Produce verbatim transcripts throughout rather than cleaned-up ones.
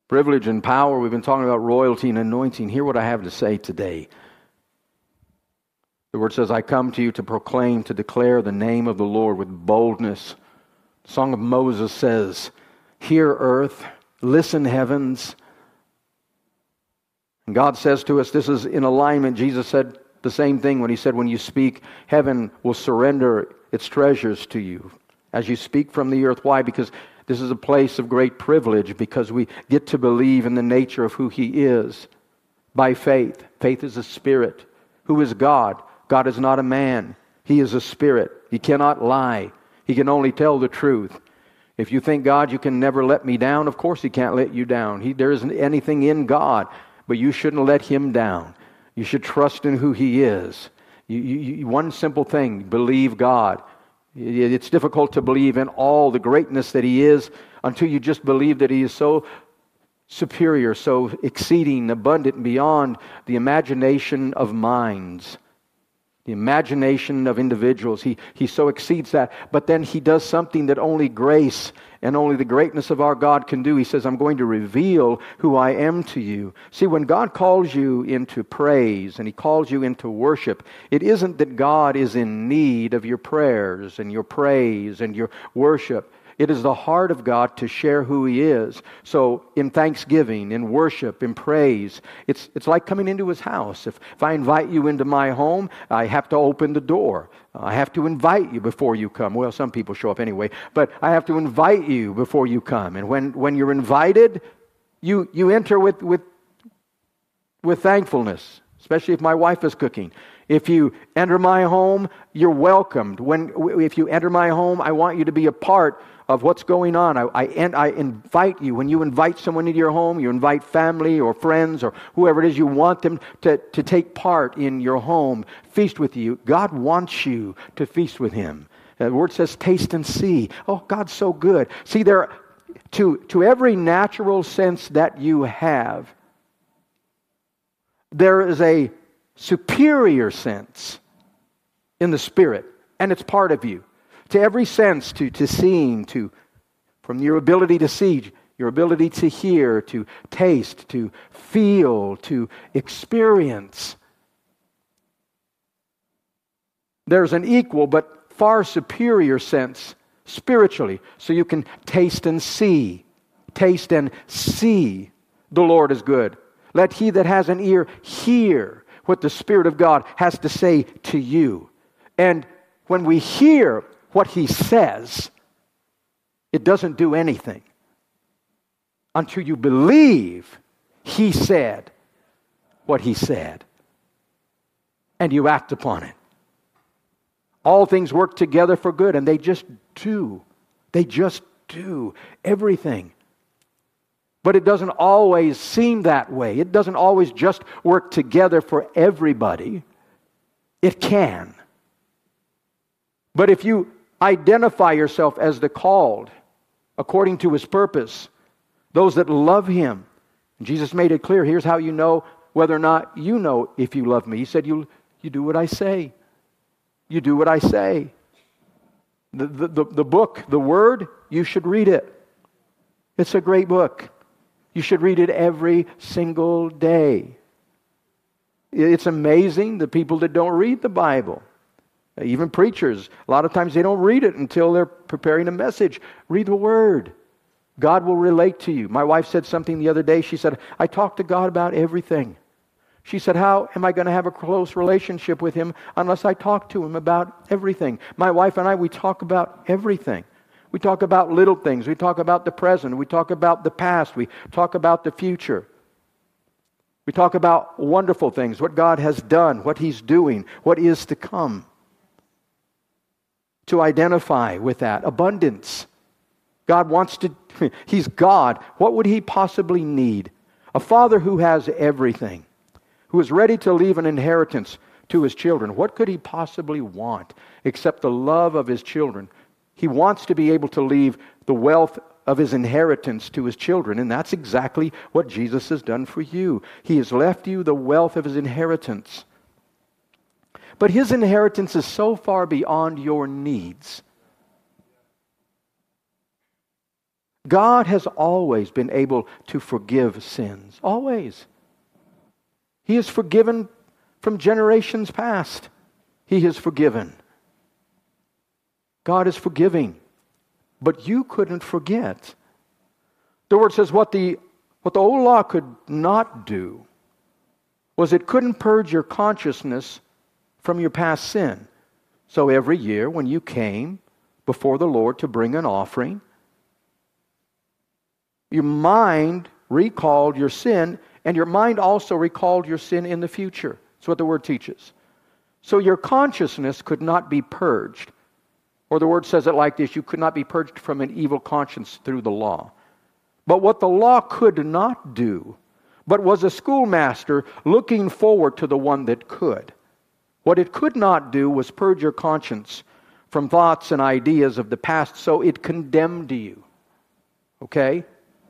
privilege and power. We've been talking about royalty and anointing. Hear what I have to say today. The word says, I come to you to proclaim, to declare the name of the Lord with boldness. The Song of Moses says, hear earth, listen heavens. And God says to us, this is in alignment. Jesus said the same thing when he said, when you speak, heaven will surrender its treasures to you as you speak from the earth. Why? Because this is a place of great privilege, because we get to believe in the nature of who He is by faith. Faith is a spirit. Who is God? God is not a man. He is a spirit. He cannot lie. He can only tell the truth. If you think, God, you can never let me down, of course He can't let you down. He, there isn't anything in God, but you shouldn't let Him down. You should trust in who He is. You, you, one simple thing, believe God. It's difficult to believe in all the greatness that He is until you just believe that He is so superior, so exceeding, abundant, beyond the imagination of minds, the imagination of individuals. He, he so exceeds that. But then He does something that only grace and only the greatness of our God can do. He says, I'm going to reveal who I am to you. See, when God calls you into praise and He calls you into worship, it isn't that God is in need of your prayers and your praise and your worship. It is the heart of God to share who He is. So in thanksgiving, in worship, in praise, it's it's like coming into His house. If, if I invite you into my home, I have to open the door. I have to invite you before you come. Well, some people show up anyway, but I have to invite you before you come. And when, when you're invited, you you enter with, with, with thankfulness, especially if my wife is cooking. If you enter my home, you're welcomed. When if you enter my home, I want you to be a part of what's going on. I, I, and I invite you. When you invite someone into your home, you invite family or friends or whoever it is, you want them to, to take part in your home, feast with you. God wants you to feast with Him. The word says, taste and see. Oh, God's so good. See, there, to, to every natural sense that you have, there is a superior sense in the Spirit, and it's part of you. To every sense, to, to seeing, to from your ability to see, your ability to hear, to taste, to feel, to experience. There's an equal but far superior sense spiritually, so you can taste and see. Taste and see the Lord is good. Let he that has an ear hear what the Spirit of God has to say to you. And when we hear what He says, it doesn't do anything until you believe He said what He said and you act upon it. All things work together for good, and they just do. They just do everything. But it doesn't always seem that way. It doesn't always just work together for everybody. It can. But if you identify yourself as the called, according to His purpose, those that love Him, and Jesus made it clear, here's how you know whether or not you know if you love me. He said, you, you do what I say. You do what I say. The, the, the, the book, the Word, you should read it. It's a great book. You should read it every single day. It's amazing the people that don't read the Bible. Even preachers, a lot of times they don't read it until they're preparing a message. Read the Word. God will relate to you. My wife said something the other day. She said, I talk to God about everything. She said, how am I going to have a close relationship with Him unless I talk to Him about everything? My wife and I, we talk about everything. We talk about little things. We talk about the present. We talk about the past. We talk about the future. We talk about wonderful things, what God has done, what He's doing, what is to come. To identify with that abundance. God wants to, He's God. What would He possibly need? A father who has everything, who is ready to leave an inheritance to his children. What could he possibly want except the love of his children? He wants to be able to leave the wealth of his inheritance to his children, and that's exactly what Jesus has done for you. He has left you the wealth of His inheritance. But His inheritance is so far beyond your needs. God has always been able to forgive sins. Always. He has forgiven from generations past. He has forgiven. God is forgiving. But you couldn't forget. The word says what the, what the old law could not do was it couldn't purge your consciousness from your past sin. So every year when you came before the Lord to bring an offering, your mind recalled your sin, and your mind also recalled your sin in the future. That's what the word teaches. So your consciousness could not be purged. Or the word says it like this: you could not be purged from an evil conscience through the law. But what the law could not do, but was a schoolmaster looking forward to the one that could. What it could not do was purge your conscience from thoughts and ideas of the past, so it condemned you. Okay?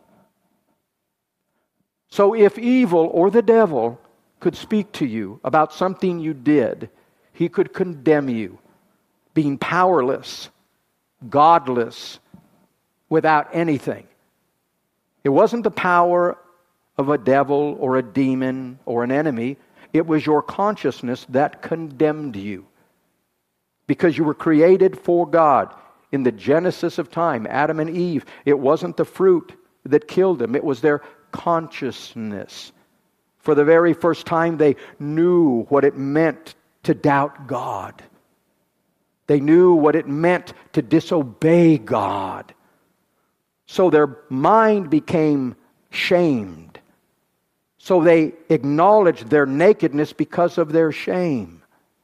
So if evil or the devil could speak to you about something you did, he could condemn you, being powerless, godless, without anything. It wasn't the power of a devil or a demon or an enemy. It was your consciousness that condemned you. Because you were created for God. In the genesis of time, Adam and Eve, it wasn't the fruit that killed them. It was their consciousness. For the very first time, they knew what it meant to doubt God. They knew what it meant to disobey God. So their mind became shamed. So they acknowledged their nakedness because of their shame.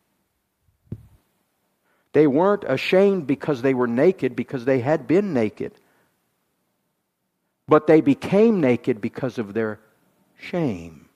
They weren't ashamed because they were naked, because they had been naked. But they became naked because of their shame.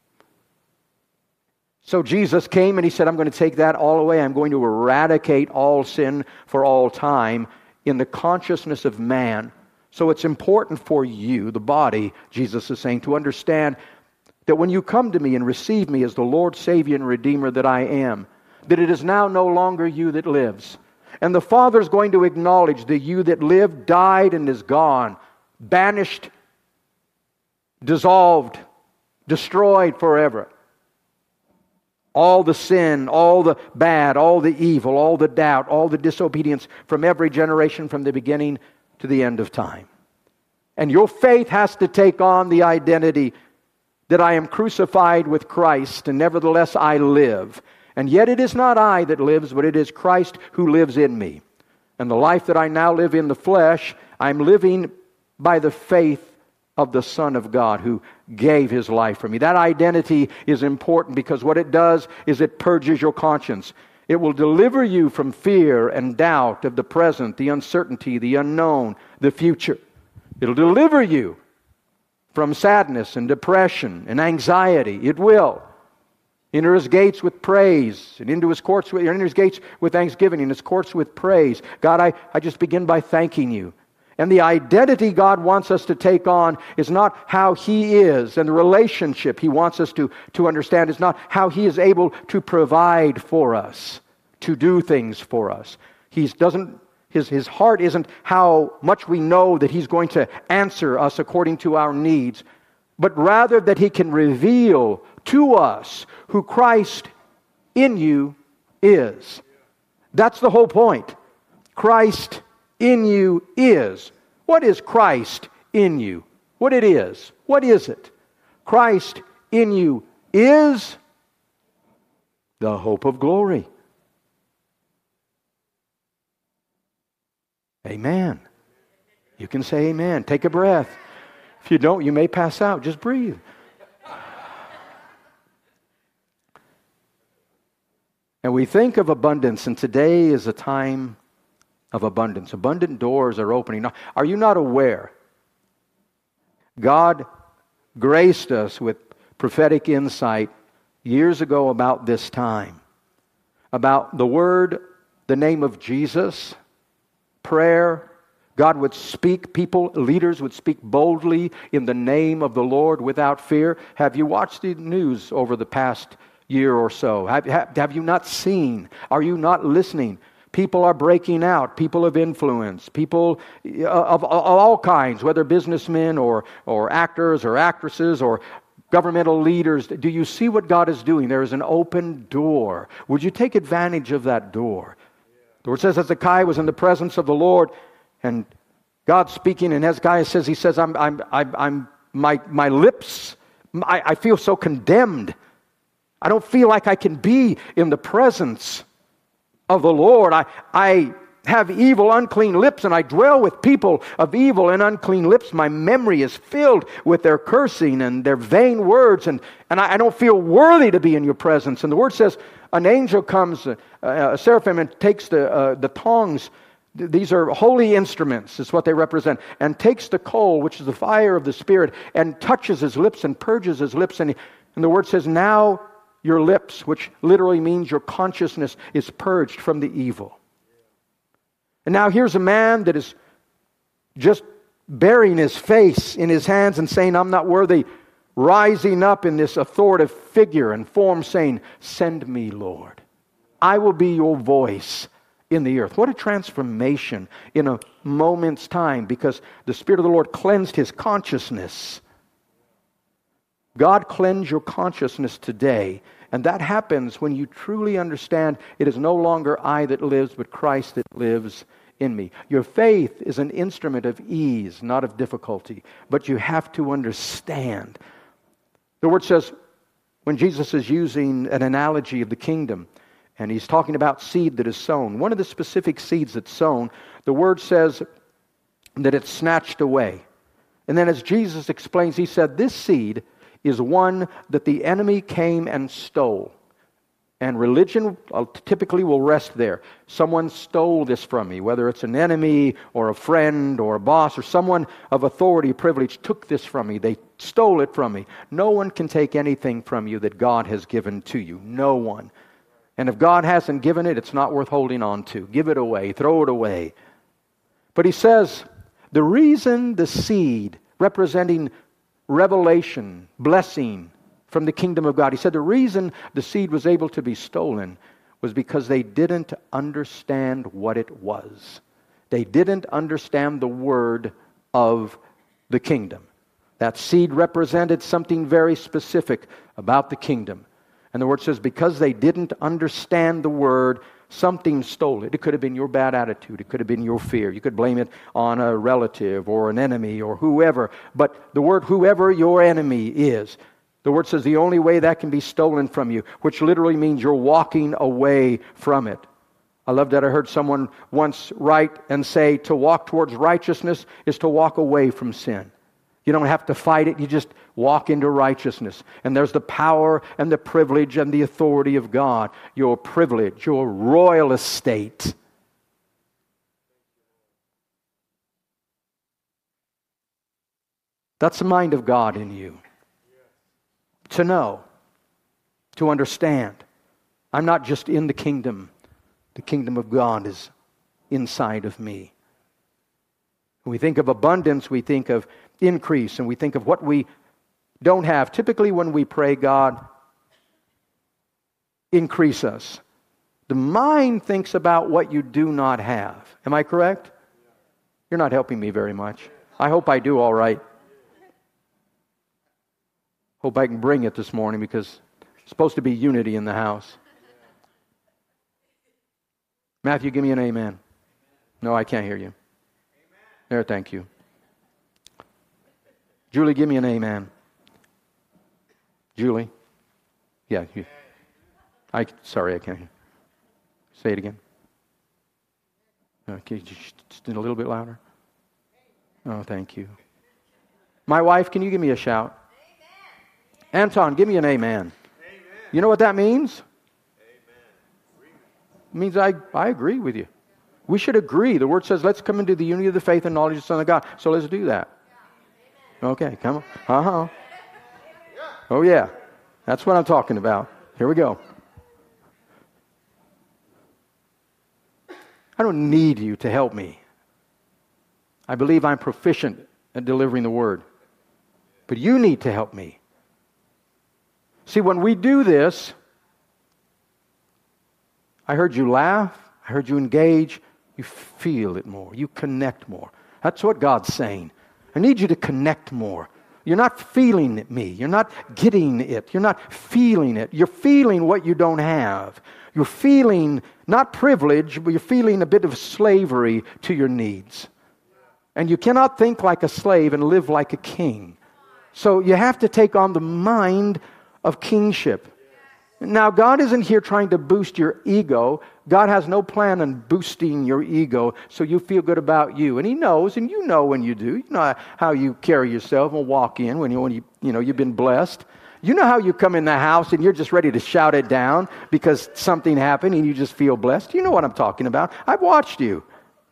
So Jesus came and He said, I'm going to take that all away. I'm going to eradicate all sin for all time in the consciousness of man. So it's important for you, the body, Jesus is saying, to understand that when you come to me and receive me as the Lord, Savior, and Redeemer that I am, that it is now no longer you that lives. And the Father is going to acknowledge that you that lived, died, and is gone, banished, dissolved, destroyed forever. All the sin, all the bad, all the evil, all the doubt, all the disobedience from every generation from the beginning to the end of time. And your faith has to take on the identity that I am crucified with Christ, and nevertheless I live. And yet it is not I that lives, but it is Christ who lives in me. And the life that I now live in the flesh, I'm living by the faith of the Son of God who gave His life for me. That identity is important because what it does is it purges your conscience. It will deliver you from fear and doubt of the present, the uncertainty, the unknown, the future. It'll deliver you from sadness and depression and anxiety. It will. Enter His gates with praise, and into His courts with, enter His gates with thanksgiving, and His courts with praise. God, I, I just begin by thanking You. And the identity God wants us to take on is not how He is, and the relationship He wants us to, to understand is not how He is able to provide for us, to do things for us. He doesn't, his, his heart isn't how much we know that He's going to answer us according to our needs, but rather that He can reveal to us who Christ in you is. That's the whole point. Christ in you is. What is Christ in you? What it is? What is it? Christ in you is the hope of glory. Amen. You can say amen. Take a breath. If you don't, you may pass out. Just breathe. And we think of abundance, and today is a time of abundance. Abundant doors are opening. Now, are you not aware? God graced us with prophetic insight years ago about this time. About the word, the name of Jesus, prayer. God would speak, people, leaders would speak boldly in the name of the Lord without fear. Have you watched the news over the past year or so? Have, have, have you not seen? Are you not listening? People are breaking out, people of influence, people of, of, of all kinds, whether businessmen or, or actors or actresses or governmental leaders. Do you see what God is doing? There is an open door. Would you take advantage of that door? The word says Hezekiah was in the presence of the Lord, and God speaking, and Hezekiah says, he says, I'm, I'm, I'm, I'm my, my lips, I, I feel so condemned. I don't feel like I can be in the presence of the Lord. I, I have evil, unclean lips, and I dwell with people of evil and unclean lips. My memory is filled with their cursing and their vain words, and, and I, I don't feel worthy to be in your presence. And the word says, an angel comes, uh, a seraphim, and takes the, uh, the tongs. These are holy instruments, is what they represent, and takes the coal, which is the fire of the Spirit, and touches his lips and purges his lips. And, he, and the word says, now your lips, which literally means your consciousness, is purged from the evil. And now here's a man that is just burying his face in his hands and saying, I'm not worthy, rising up in this authoritative figure and form saying, send me, Lord. I will be your voice in the earth. What a transformation in a moment's time, because the Spirit of the Lord cleansed his consciousness. God cleanse your consciousness today, and that happens when you truly understand it is no longer I that lives, but Christ that lives in me. Your faith is an instrument of ease, not of difficulty, but you have to understand. The word says, when Jesus is using an analogy of the kingdom, and he's talking about seed that is sown, one of the specific seeds that's sown, the word says that it's snatched away. And then as Jesus explains, he said, this seed is one that the enemy came and stole. And religion typically will rest there. Someone stole this from me, whether it's an enemy or a friend or a boss or someone of authority, privilege, took this from me. They stole it from me. No one can take anything from you that God has given to you. No one. And if God hasn't given it, it's not worth holding on to. Give it away. Throw it away. But he says, the reason the seed representing revelation, blessing from the kingdom of God, he said the reason the seed was able to be stolen was because they didn't understand what it was. They didn't understand the word of the kingdom. That seed represented something very specific about the kingdom. And the word says because they didn't understand the word, something stole it. It could have been your bad attitude. It could have been your fear. You could blame it on a relative or an enemy or whoever. But the word whoever your enemy is, the word says the only way that can be stolen from you, which literally means you're walking away from it. I love that I heard someone once write and say to walk towards righteousness is to walk away from sin. You don't have to fight it. You just walk into righteousness. And there's the power and the privilege and the authority of God. Your privilege, your royal estate. That's the mind of God in you. To know, to understand. I'm not just in the kingdom. The kingdom of God is inside of me. When we think of abundance, we think of increase, and we think of what we don't have. Typically when we pray, God, increase us. The mind thinks about what you do not have. Am I correct? You're not helping me very much. I hope I do all right. Hope I can bring it this morning because it's supposed to be unity in the house. Matthew, give me an amen. No, I can't hear you. There, thank you. Julie, give me an amen. Julie? Yeah. You, I, sorry, I can't hear. Say it again. Uh, can you just a little bit louder? Oh, thank you. My wife, can you give me a shout? Amen. Anton, give me an amen. Amen. You know what that means? Amen. It means I, I agree with you. We should agree. The word says, let's come into the unity of the faith and knowledge of the Son of God. So let's do that. Okay, come on. Uh-huh. Oh, yeah. That's what I'm talking about. Here we go. I don't need you to help me. I believe I'm proficient at delivering the word. But you need to help me. See, when we do this, I heard you laugh. I heard you engage. You feel it more. You connect more. That's what God's saying. I need you to connect more. You're not feeling me. You're not getting it. You're not feeling it. You're feeling what you don't have. You're feeling not privilege, but you're feeling a bit of slavery to your needs. And you cannot think like a slave and live like a king. So you have to take on the mind of kingship. Now, God isn't here trying to boost your ego. God has no plan on boosting your ego so you feel good about you. And He knows, and you know when you do. You know how you carry yourself and walk in when you, when you, you know, you've been blessed. You know how you come in the house and you're just ready to shout it down because something happened and you just feel blessed. You know what I'm talking about. I've watched you.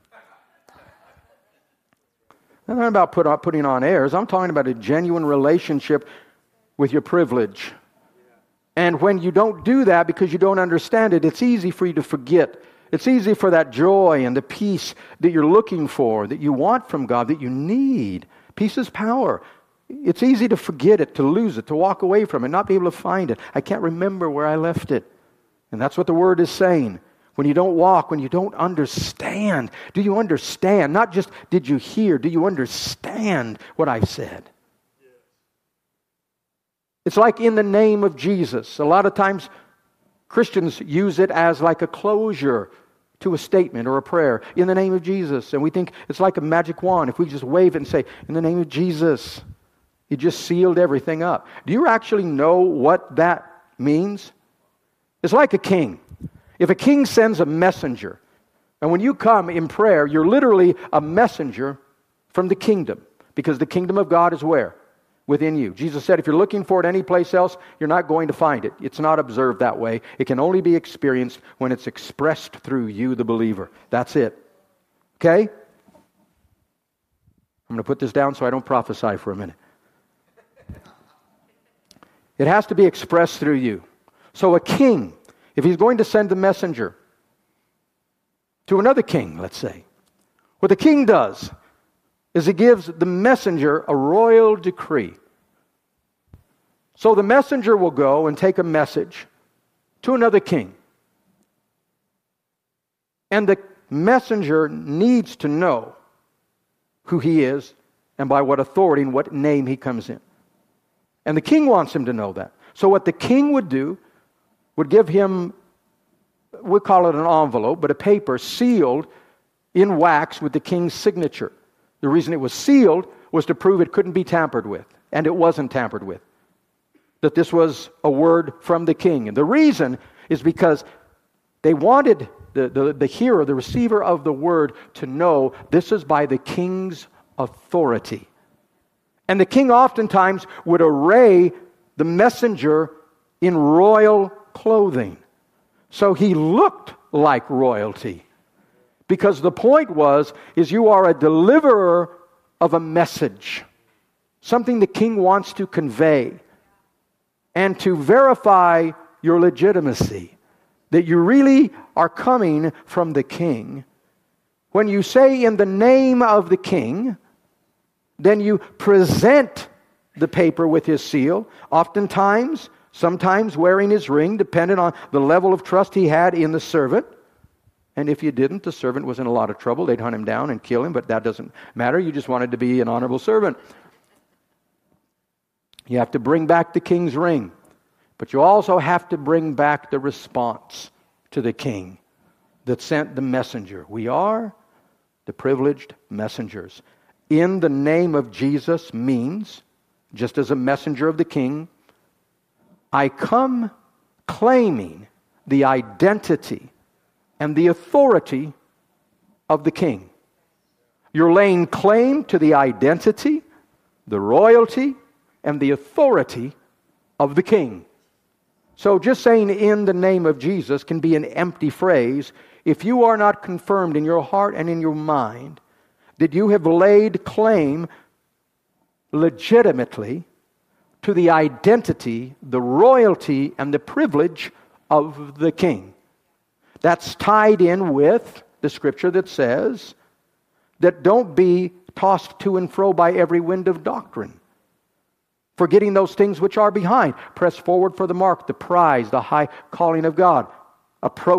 I'm not about put on, putting on airs. I'm talking about a genuine relationship with your privilege. And when you don't do that because you don't understand it, it's easy for you to forget. It's easy for that joy and the peace that you're looking for, that you want from God, that you need. Peace is power. It's easy to forget it, to lose it, to walk away from it, not be able to find it. I can't remember where I left it. And that's what the Word is saying. When you don't walk, when you don't understand, do you understand? Not just did you hear, do you understand what I've said? It's like in the name of Jesus. A lot of times Christians use it as like a closure to a statement or a prayer. In the name of Jesus. And we think it's like a magic wand. If we just wave it and say, in the name of Jesus, you just sealed everything up. Do you actually know what that means? It's like a king. If a king sends a messenger, and when you come in prayer, you're literally a messenger from the kingdom. Because the kingdom of God is where? Within you. Jesus said, if you're looking for it any place else, you're not going to find it. It's not observed that way. It can only be experienced when it's expressed through you, the believer. That's it. Okay? I'm going to put this down so I don't prophesy for a minute. It has to be expressed through you. So a king, if he's going to send a messenger to another king, let's say, what the king does is he gives the messenger a royal decree. So the messenger will go and take a message to another king. And the messenger needs to know who he is and by what authority and what name he comes in. And the king wants him to know that. So what the king would do would give him, we call it an envelope, but a paper sealed in wax with the king's signature. The reason it was sealed was to prove it couldn't be tampered with. And it wasn't tampered with. That this was a word from the king. And the reason is because they wanted the, the, the hearer, the receiver of the word, to know this is by the king's authority. And the king oftentimes would array the messenger in royal clothing. So he looked like royalty. Because the point was, is you are a deliverer of a message. Something the king wants to convey. And to verify your legitimacy. That you really are coming from the king. When you say in the name of the king, then you present the paper with his seal. Oftentimes, sometimes wearing his ring, depending on the level of trust he had in the servant. And if you didn't, the servant was in a lot of trouble. They'd hunt him down and kill him, but that doesn't matter. You just wanted to be an honorable servant. You have to bring back the king's ring. But you also have to bring back the response to the king that sent the messenger. We are the privileged messengers. In the name of Jesus means, just as a messenger of the king, I come claiming the identity and the authority of the king. You're laying claim to the identity, the royalty, and the authority of the king. So just saying in the name of Jesus can be an empty phrase if you are not confirmed in your heart and in your mind that you have laid claim legitimately to the identity, the royalty, and the privilege of the king. That's tied in with the scripture that says that don't be tossed to and fro by every wind of doctrine, forgetting those things which are behind. Press forward for the mark, the prize, the high calling of God. Approach it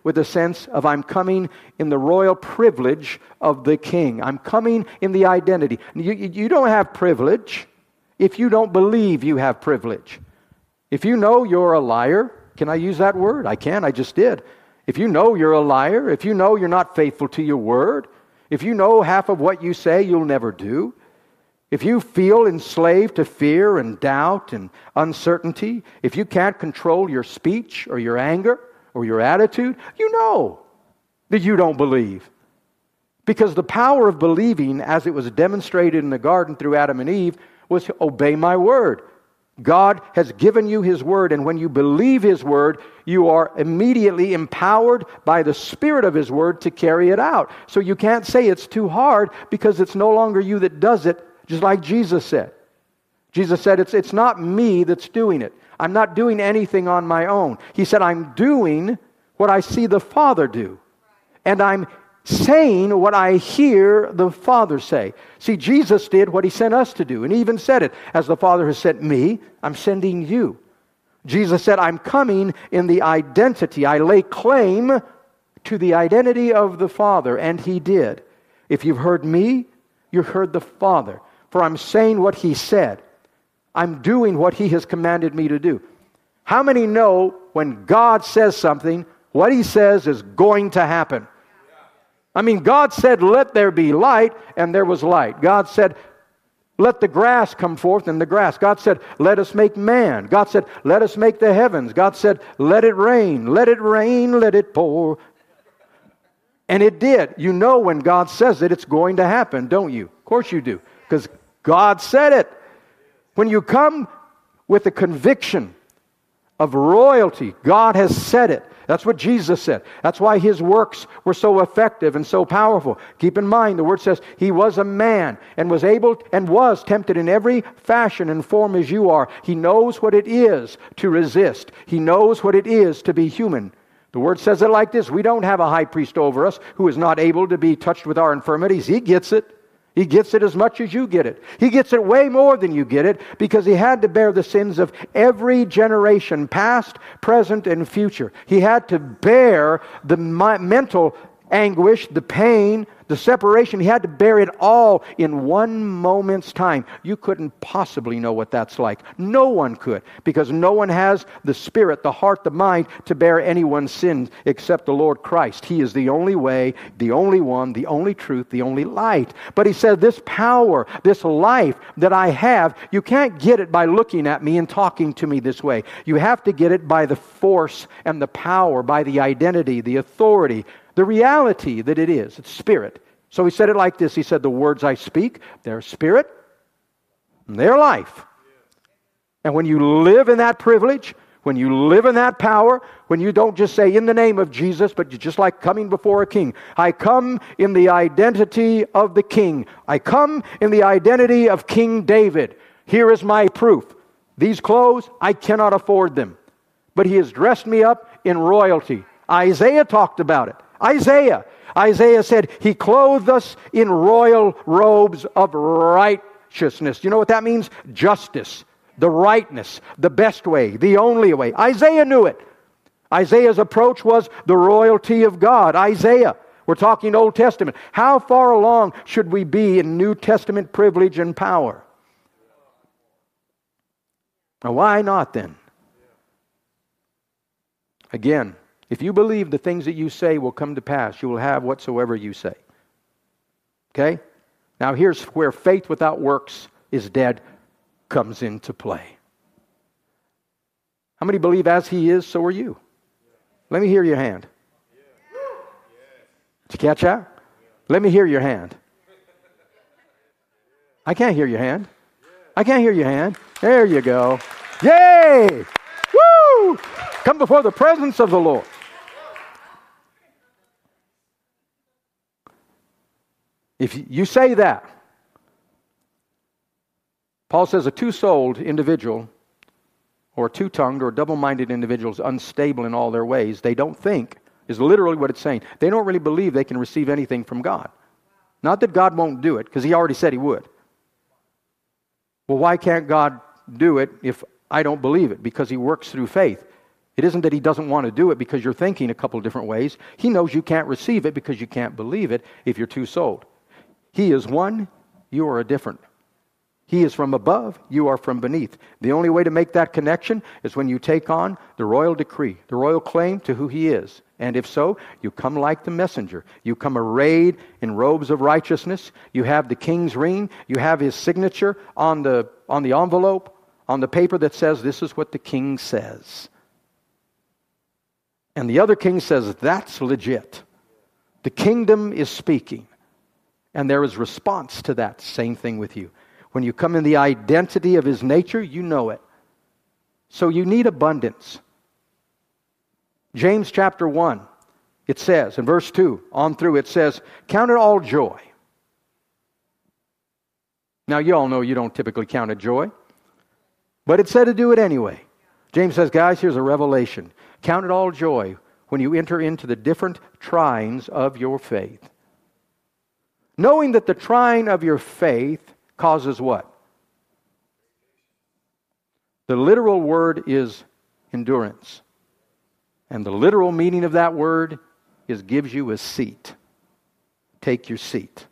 with a sense of I'm coming in the royal privilege of the king. I'm coming in the identity. You, you don't have privilege if you don't believe you have privilege. If you know you're a liar, can I use that word? I can, I just did. If you know you're a liar, if you know you're not faithful to your word, if you know half of what you say you'll never do, if you feel enslaved to fear and doubt and uncertainty, if you can't control your speech or your anger or your attitude, you know that you don't believe. Because the power of believing, as it was demonstrated in the garden through Adam and Eve, was to obey my word. God has given you His word, and when you believe His word, you are immediately empowered by the Spirit of His word to carry it out. So you can't say it's too hard because it's no longer you that does it, just like Jesus said. Jesus said, it's, it's not me that's doing it. I'm not doing anything on my own. He said, I'm doing what I see the Father do. And I'm saying what I hear the Father say. See, Jesus did what He sent us to do. And He even said it, as the Father has sent me, I'm sending you. Jesus said, I'm coming in the identity. I lay claim to the identity of the Father. And He did. If you've heard me, you've heard the Father. For I'm saying what He said. I'm doing what He has commanded me to do. How many know when God says something, what He says is going to happen? I mean, God said, let there be light, and there was light. God said, let the grass come forth, and the grass. God said, let us make man. God said, let us make the heavens. God said, let it rain. Let it rain, let it pour. And it did. You know when God says it, it's going to happen, don't you? Of course you do, because God said it. When you come with the conviction of royalty, God has said it. That's what Jesus said. That's why His works were so effective and so powerful. Keep in mind, the Word says He was a man and was able and was tempted in every fashion and form as you are. He knows what it is to resist. He knows what it is to be human. The Word says it like this. We don't have a high priest over us who is not able to be touched with our infirmities. He gets it. He gets it as much as you get it. He gets it way more than you get it because He had to bear the sins of every generation, past, present, and future. He had to bear the mental anguish, the pain, the separation. He had to bear it all in one moment's time. You couldn't possibly know what that's like. No one could, because no one has the spirit, the heart, the mind to bear anyone's sins except the Lord Christ. He is the only way, the only one, the only truth, the only light. But He said, this power, this life that I have, you can't get it by looking at me and talking to me this way. You have to get it by the force and the power, by the identity, the authority, the reality that it is. It's spirit. So He said it like this. He said, the words I speak, they're spirit, and they're life. And when you live in that privilege, when you live in that power, when you don't just say in the name of Jesus, but you're just like coming before a king. I come in the identity of the king. I come in the identity of King David. Here is my proof. These clothes, I cannot afford them. But He has dressed me up in royalty. Isaiah talked about it. Isaiah. Isaiah said, He clothed us in royal robes of righteousness. You know what that means? Justice, the rightness, the best way, the only way. Isaiah knew it. Isaiah's approach was the royalty of God. Isaiah. We're talking Old Testament. How far along should we be in New Testament privilege and power? Now, why not then? Again, if you believe the things that you say will come to pass, you will have whatsoever you say. Okay? Now here's where faith without works is dead comes into play. How many believe as He is, so are you? Let me hear your hand. Did you catch that? Let me hear your hand. I can't hear your hand. I can't hear your hand. There you go. Yay! Woo! Come before the presence of the Lord. If you say that, Paul says a two-souled individual or two-tongued or double-minded individual is unstable in all their ways. They don't think, is literally what it's saying. They don't really believe they can receive anything from God. Not that God won't do it, because He already said He would. Well, why can't God do it if I don't believe it? Because He works through faith. It isn't that he doesn't want to do it because you're thinking a couple different ways. He knows you can't receive it because you can't believe it if you're too sold. He is one, you are a different. He is from above, you are from beneath. The only way to make that connection is when you take on the royal decree, the royal claim to who he is. And if so, you come like the messenger. You come arrayed in robes of righteousness. You have the king's ring. You have his signature on the, on the envelope, on the paper that says, this is what the king says. And the other king says, that's legit. The kingdom is speaking. And there is response to that. Same thing with you. When you come in the identity of his nature, you know it. So you need abundance. James chapter one, it says, in verse two, on through, it says, count it all joy. Now, you all know you don't typically count it joy, but it said to do it anyway. James says, guys, here's a revelation. Count it all joy when you enter into the different tryings of your faith. Knowing that the trying of your faith causes what? The literal word is endurance. And the literal meaning of that word is gives you a seat. Take your seat.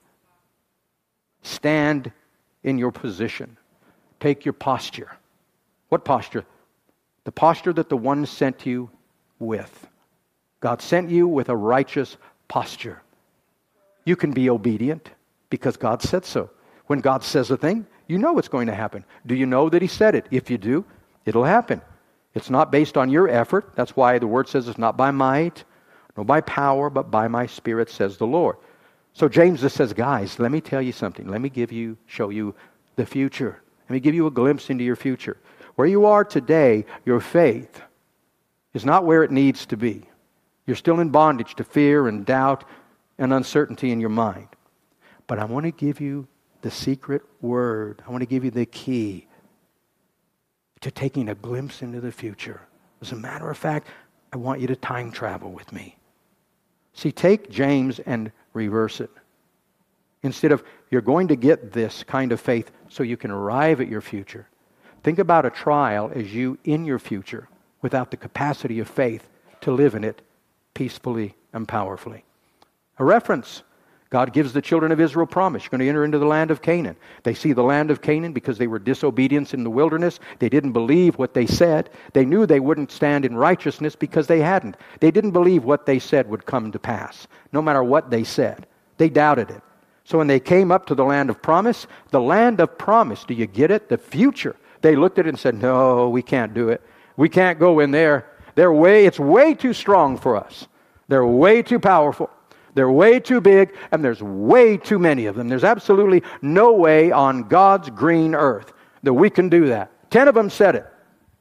Stand in your position. Take your posture. What posture? The posture that the one sent you with. God sent you with a righteous posture. You can be obedient because God said so. When God says a thing, you know it's going to happen. Do you know that he said it? If you do, it'll happen. It's not based on your effort. That's why the word says it's not by might, nor by power, but by my Spirit, says the Lord. So James just says, guys, let me tell you something. Let me give you, show you the future. Let me give you a glimpse into your future. Where you are today, your faith is not where it needs to be. You're still in bondage to fear and doubt and uncertainty in your mind. But I want to give you the secret word. I want to give you the key to taking a glimpse into the future. As a matter of fact, I want you to time travel with me. See, take James and reverse it. Instead of, you're going to get this kind of faith so you can arrive at your future. Think about a trial as you in your future without the capacity of faith to live in it peacefully and powerfully. A reference. God gives the children of Israel promise. You're going to enter into the land of Canaan. They see the land of Canaan because they were disobedient in the wilderness. They didn't believe what they said. They knew they wouldn't stand in righteousness because they hadn't. They didn't believe what they said would come to pass, no matter what they said. They doubted it. So when they came up to the land of promise, the land of promise, do you get it? The future. They looked at it and said, no, we can't do it. We can't go in there. They're way, it's way too strong for us. They're way too powerful. They're way too big, and there's way too many of them. There's absolutely no way on God's green earth that we can do that. Ten of them said it.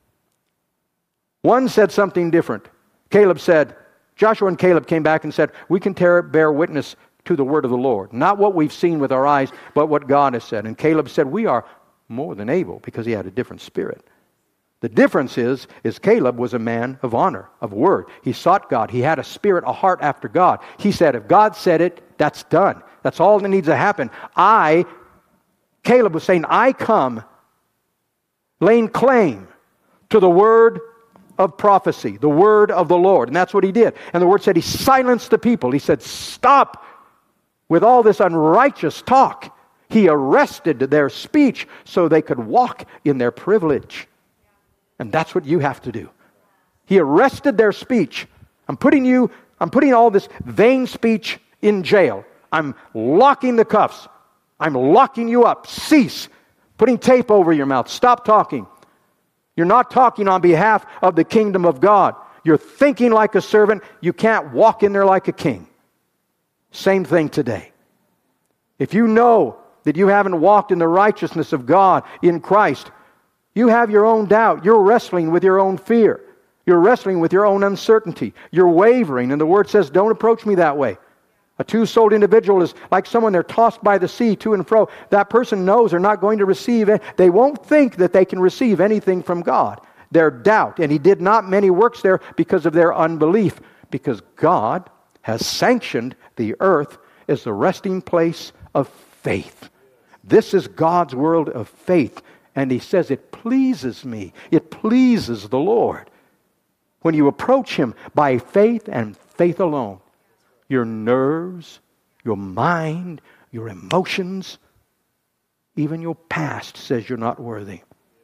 One said something different. Caleb said, Joshua and Caleb came back and said, we can tear, bear witness to the word of the Lord. Not what we've seen with our eyes, but what God has said. And Caleb said, we are more than able, because he had a different spirit. The difference is, is Caleb was a man of honor, of word. He sought God. He had a spirit, a heart after God. He said, if God said it, that's done. That's all that needs to happen. I, Caleb was saying, I come laying claim to the word of prophecy, the word of the Lord. And that's what he did. And the word said he silenced the people. He said, stop with all this unrighteous talk. He arrested their speech so they could walk in their privilege. And that's what you have to do. He arrested their speech. I'm putting you, I'm putting all this vain speech in jail. I'm locking the cuffs. I'm locking you up. Cease. Putting tape over your mouth. Stop talking. You're not talking on behalf of the kingdom of God. You're thinking like a servant. You can't walk in there like a king. Same thing today. If you know that you haven't walked in the righteousness of God in Christ, you have your own doubt. You're wrestling with your own fear. You're wrestling with your own uncertainty. You're wavering. And the Word says, don't approach me that way. A two-souled individual is like someone they're tossed by the sea to and fro. That person knows they're not going to receive it. They won't think that they can receive anything from God. Their doubt. And He did not many works there because of their unbelief. Because God has sanctioned the earth as the resting place of faith. This is God's world of faith. And He says, it pleases me. It pleases the Lord. When you approach Him by faith and faith alone, your nerves, your mind, your emotions, even your past says you're not worthy.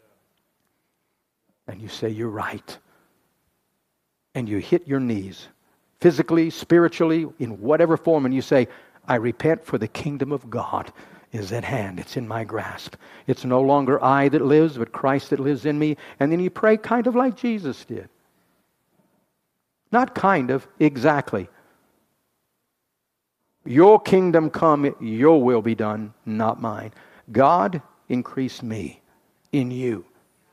And you say, you're right. And you hit your knees, physically, spiritually, in whatever form, and you say, I repent, for the kingdom of God is at hand. It's in my grasp. It's no longer I that lives, but Christ that lives in me. And then you pray kind of like Jesus did. Not kind of, exactly. Your kingdom come, your will be done, not mine. God, increase me in you.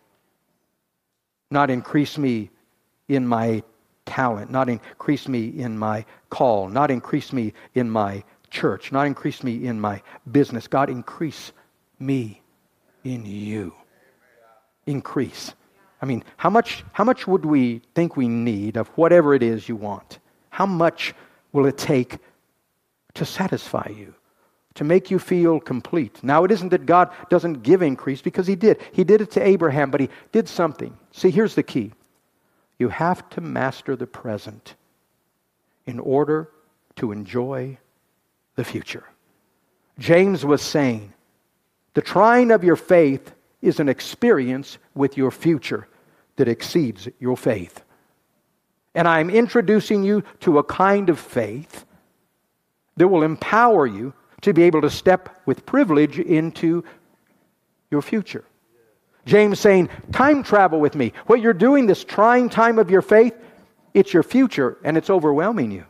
Not increase me in my talent. Not increase me in my call. Not increase me in my church. Not increase me in my business. God, increase me in you. Increase. I mean, how much, how much would we think we need of whatever it is you want? How much will it take to satisfy you, to make you feel complete? Now, it isn't that God doesn't give increase, because He did. He did it to Abraham, but He did something. See, here's the key. You have to master the present in order to enjoy the future. James was saying, the trying of your faith is an experience with your future that exceeds your faith. And I'm introducing you to a kind of faith that will empower you to be able to step with privilege into your future. James saying, time travel with me. What you're doing, this trying time of your faith, it's your future and it's overwhelming you.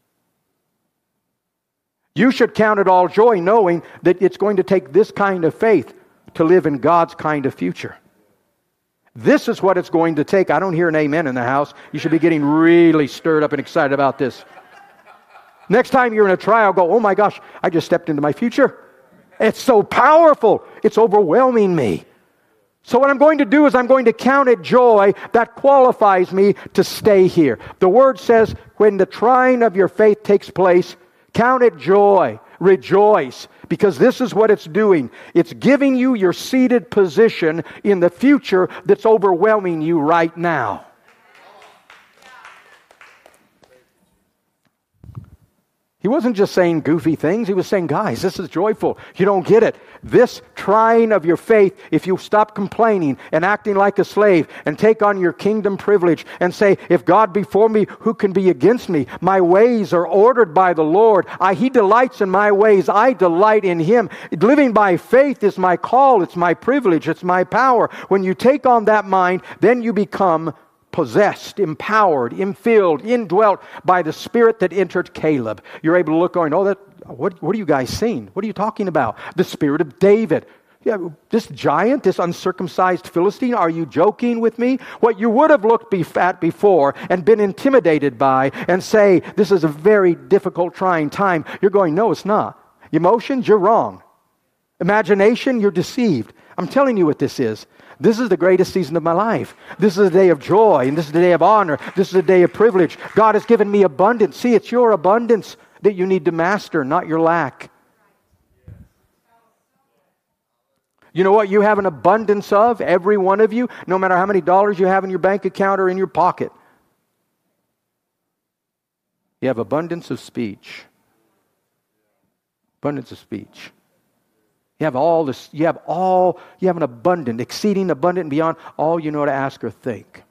You should count it all joy knowing that it's going to take this kind of faith to live in God's kind of future. This is what it's going to take. I don't hear an amen in the house. You should be getting really stirred up and excited about this. Next time you're in a trial, go, oh my gosh, I just stepped into my future. It's so powerful. It's overwhelming me. So what I'm going to do is I'm going to count it joy that qualifies me to stay here. The Word says when the trying of your faith takes place, count it joy, rejoice, because this is what it's doing. It's giving you your seated position in the future that's overwhelming you right now. He wasn't just saying goofy things. He was saying, guys, this is joyful. You don't get it. This trying of your faith, if you stop complaining and acting like a slave and take on your kingdom privilege and say, if God be for me, who can be against me? My ways are ordered by the Lord. I, He delights in my ways. I delight in Him. Living by faith is my call. It's my privilege. It's my power. When you take on that mind, then you become possessed, empowered, infilled, indwelt by the Spirit that entered Caleb. You're able to look going, oh, that, what, what are you guys seeing? What are you talking about? The Spirit of David. Yeah, this giant, this uncircumcised Philistine, are you joking with me? What you would have looked be at before and been intimidated by and say, this is a very difficult, trying time. You're going, no, it's not. Emotions, you're wrong. Imagination, you're deceived. I'm telling you what this is. This is the greatest season of my life. This is a day of joy, and this is a day of honor. This is a day of privilege. God has given me abundance. See, it's your abundance that you need to master, not your lack. You know what you have an abundance of, every one of you, no matter how many dollars you have in your bank account or in your pocket? You have abundance of speech. Abundance of speech. You have all this, you have all, you have an abundant, exceeding abundant and beyond all you know to ask or think.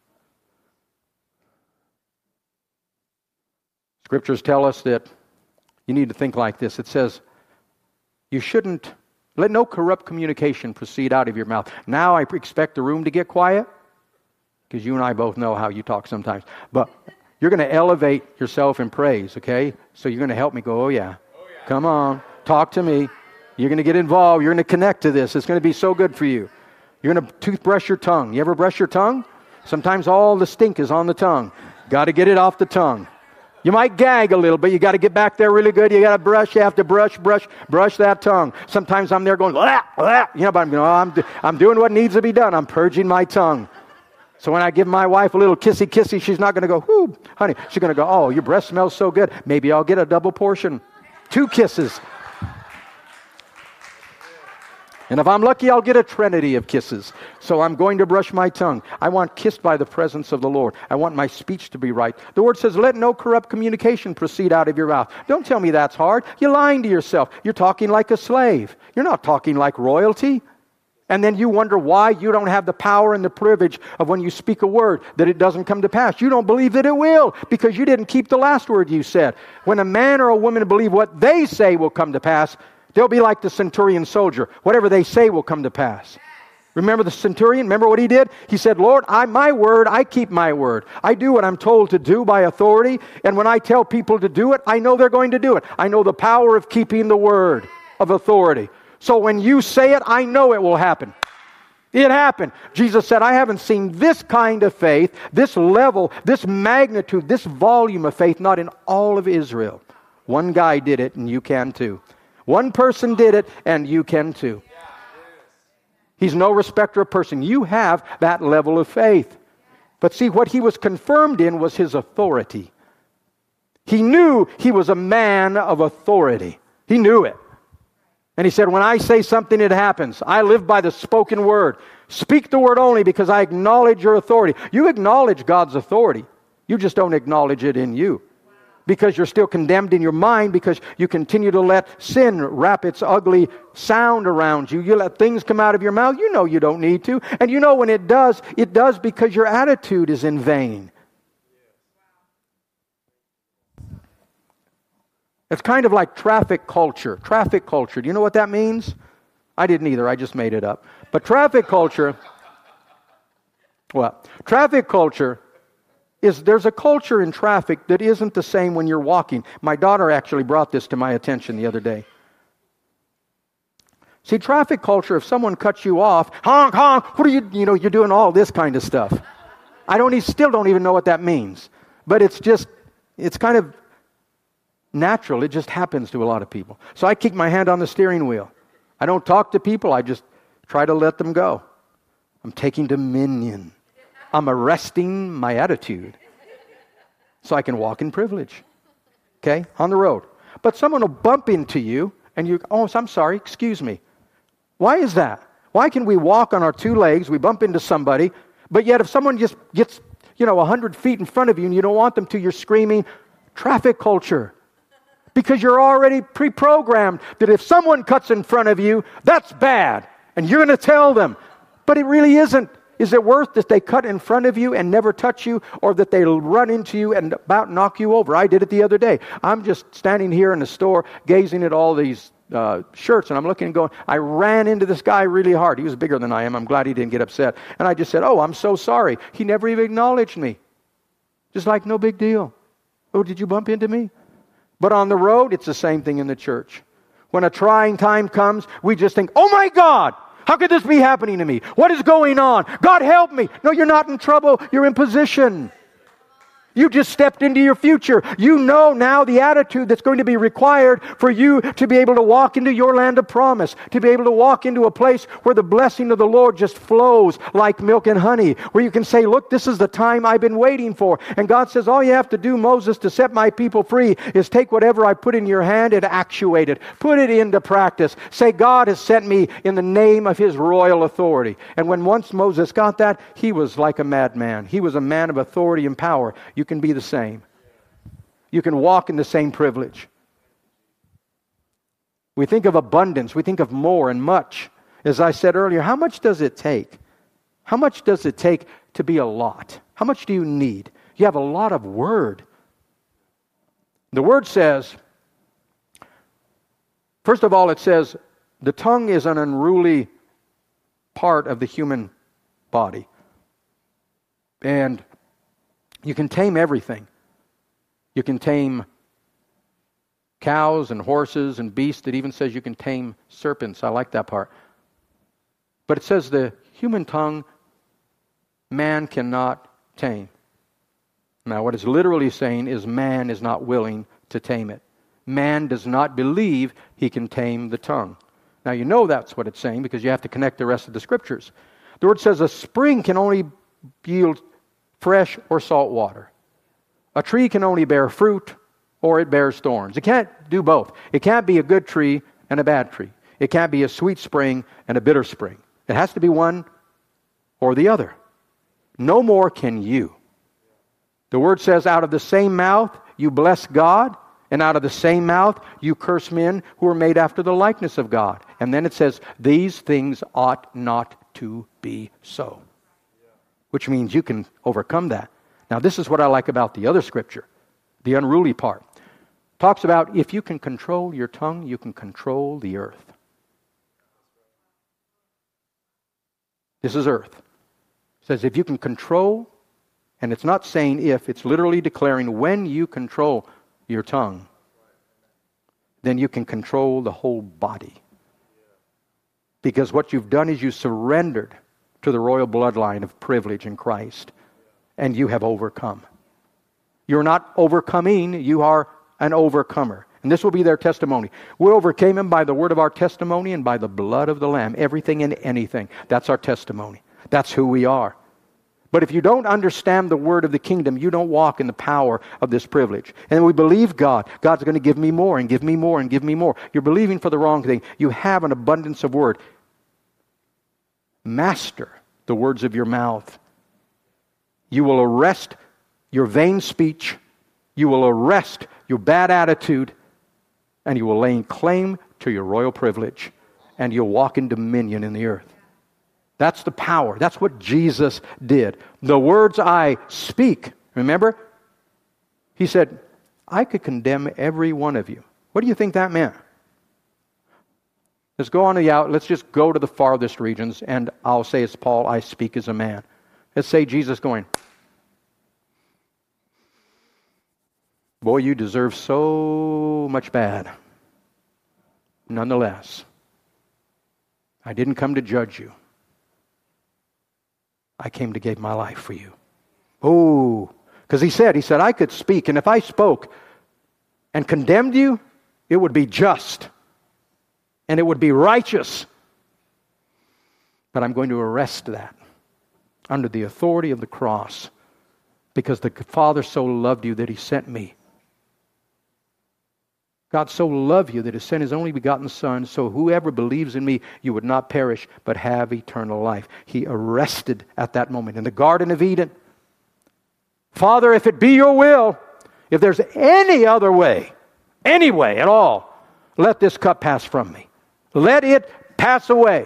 Scriptures tell us that you need to think like this. It says, you shouldn't, let no corrupt communication proceed out of your mouth. Now I expect the room to get quiet, because you and I both know how you talk sometimes. But you're going to elevate yourself in praise, okay? So you're going to help me go, oh yeah, oh, yeah. Come on, talk to me. You're going to get involved. You're going to connect to this. It's going to be so good for you. You're going to toothbrush your tongue. You ever brush your tongue? Sometimes all the stink is on the tongue. Got to get it off the tongue. You might gag a little, but you got to get back there really good. You got to brush. You have to brush, brush, brush that tongue. Sometimes I'm there going, blah, blah. You know, but I'm, you know, I'm, I'm doing what needs to be done. I'm purging my tongue. So when I give my wife a little kissy kissy, she's not going to go, whoo, honey. She's going to go, oh, your breath smells so good. Maybe I'll get a double portion. Two kisses. And if I'm lucky, I'll get a trinity of kisses. So I'm going to brush my tongue. I want kissed by the presence of the Lord. I want my speech to be right. The Word says, let no corrupt communication proceed out of your mouth. Don't tell me that's hard. You're lying to yourself. You're talking like a slave. You're not talking like royalty. And then you wonder why you don't have the power and the privilege of when you speak a word that it doesn't come to pass. You don't believe that it will because you didn't keep the last word you said. When a man or a woman believe what they say will come to pass, they'll be like the centurion soldier. Whatever they say will come to pass. Remember the centurion? Remember what he did? He said, Lord, I my word, I keep my word. I do what I'm told to do by authority. And when I tell people to do it, I know they're going to do it. I know the power of keeping the word of authority. So when you say it, I know it will happen. It happened. Jesus said, I haven't seen this kind of faith, this level, this magnitude, this volume of faith, not in all of Israel. One guy did it, and you can too. One person did it, and you can too. He's no respecter of person. You have that level of faith. But see, what he was confirmed in was his authority. He knew he was a man of authority. He knew it. And he said, when I say something, it happens. I live by the spoken word. Speak the word only because I acknowledge your authority. You acknowledge God's authority. You just don't acknowledge it in you. Because you're still condemned in your mind because you continue to let sin wrap its ugly sound around you. You let things come out of your mouth. You know you don't need to. And you know when it does, it does because your attitude is in vain. It's kind of like traffic culture. Traffic culture. Do you know what that means? I didn't either. I just made it up. But traffic culture, well, traffic culture is there's a culture in traffic that isn't the same when you're walking. My daughter actually brought this to my attention the other day. See, traffic culture, if someone cuts you off, honk, honk, what are you, you know, you're doing all this kind of stuff. I don't, even, still don't even know what that means. But it's just, it's kind of natural. It just happens to a lot of people. So I keep my hand on the steering wheel. I don't talk to people. I just try to let them go. I'm taking dominion. I'm arresting my attitude so I can walk in privilege. Okay? On the road. But someone will bump into you and you, oh, I'm sorry, excuse me. Why is that? Why can we walk on our two legs, we bump into somebody, but yet if someone just gets, you know, one hundred feet in front of you and you don't want them to, you're screaming, traffic culture. Because you're already pre-programmed that if someone cuts in front of you, that's bad. And you're going to tell them. But it really isn't. Is it worth that they cut in front of you and never touch you, or that they run into you and about knock you over? I did it the other day. I'm just standing here in the store gazing at all these uh, shirts, and I'm looking and going, I ran into this guy really hard. He was bigger than I am. I'm glad he didn't get upset. And I just said, oh, I'm so sorry. He never even acknowledged me. Just like no big deal. Oh, did you bump into me? But on the road, it's the same thing in the church. When a trying time comes, we just think, oh my God, how could this be happening to me? What is going on? God help me. No, you're not in trouble. You're in position. You just stepped into your future. You know now the attitude that's going to be required for you to be able to walk into your land of promise, to be able to walk into a place where the blessing of the Lord just flows like milk and honey, where you can say, look, this is the time I've been waiting for. And God says, all you have to do, Moses, to set my people free is take whatever I put in your hand and actuate it. Put it into practice. Say, God has sent me in the name of His royal authority. And when once Moses got that, he was like a madman. He was a man of authority and power. You can be the same. You can walk in the same privilege. We think of abundance. We think of more and much. As I said earlier, how much does it take? How much does it take to be a lot? How much do you need? You have a lot of word. The word says, first of all, it says, the tongue is an unruly part of the human body. And you can tame everything. You can tame cows and horses and beasts. It even says you can tame serpents. I like that part. But it says the human tongue, man cannot tame. Now, what it's literally saying is man is not willing to tame it. Man does not believe he can tame the tongue. Now, you know that's what it's saying because you have to connect the rest of the scriptures. The word says a spring can only yield fresh or salt water. A tree can only bear fruit or it bears thorns. It can't do both. It can't be a good tree and a bad tree. It can't be a sweet spring and a bitter spring. It has to be one or the other. No more can you. The Word says, out of the same mouth you bless God, and out of the same mouth you curse men who are made after the likeness of God. And then it says, these things ought not to be so. Which means you can overcome that. Now this is what I like about the other scripture, the unruly part. Talks about if you can control your tongue, you can control the earth. This is earth. It says if you can control, and it's not saying if, it's literally declaring when you control your tongue, then you can control the whole body. Because what you've done is you surrendered to the royal bloodline of privilege in Christ, and you have overcome. You're not overcoming, you are an overcomer. And this will be their testimony. We overcame him by the word of our testimony and by the blood of the Lamb. Everything and anything. That's our testimony. That's who we are. But if you don't understand the word of the kingdom, you don't walk in the power of this privilege. And we believe God. God's going to give me more and give me more and give me more. You're believing for the wrong thing. You have an abundance of word. Master the words of your mouth. You will arrest your vain speech. You will arrest your bad attitude. And you will lay claim to your royal privilege. And you'll walk in dominion in the earth. That's the power. That's what Jesus did. The words I speak. Remember? He said, I could condemn every one of you. What do you think that meant? Let's go on to the out. Let's just go to the farthest regions. And I'll say it's Paul, I speak as a man. Let's say Jesus going, boy, you deserve so much bad. Nonetheless, I didn't come to judge you. I came to give my life for you. Oh, because he said, he said, I could speak, and if I spoke and condemned you, it would be just, and it would be righteous. But I'm going to arrest that under the authority of the cross, because the Father so loved you that he sent me. God so loved you that he sent his only begotten Son, so whoever believes in me, you would not perish, but have eternal life. He arrested at that moment in the Garden of Eden. Father, if it be your will, if there's any other way, any way at all, let this cup pass from me. Let it pass away.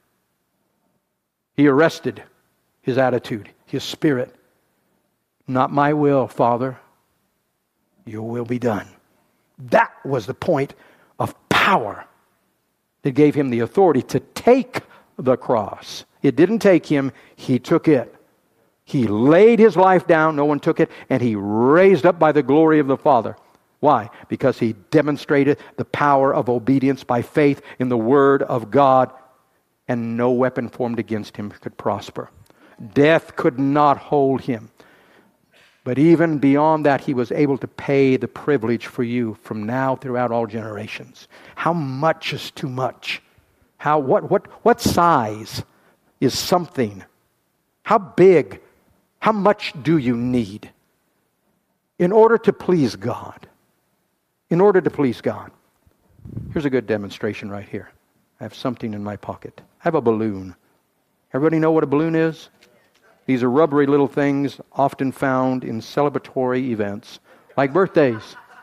He arrested his attitude, his spirit. Not my will, Father. Your will be done. That was the point of power that gave him the authority to take the cross. It didn't take him, he took it. He laid his life down, no one took it, and he raised up by the glory of the Father. Why? Because he demonstrated the power of obedience by faith in the Word of God, and no weapon formed against him could prosper. Death could not hold him. But even beyond that, he was able to pay the privilege for you from now throughout all generations. How much is too much? How what what what size is something? How big? How much do you need in order to please God? In order to please God. Here's a good demonstration right here. I have something in my pocket. I have a balloon. Everybody know what a balloon is? These are rubbery little things often found in celebratory events, like birthdays.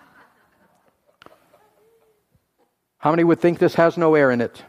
How many would think this has no air in it?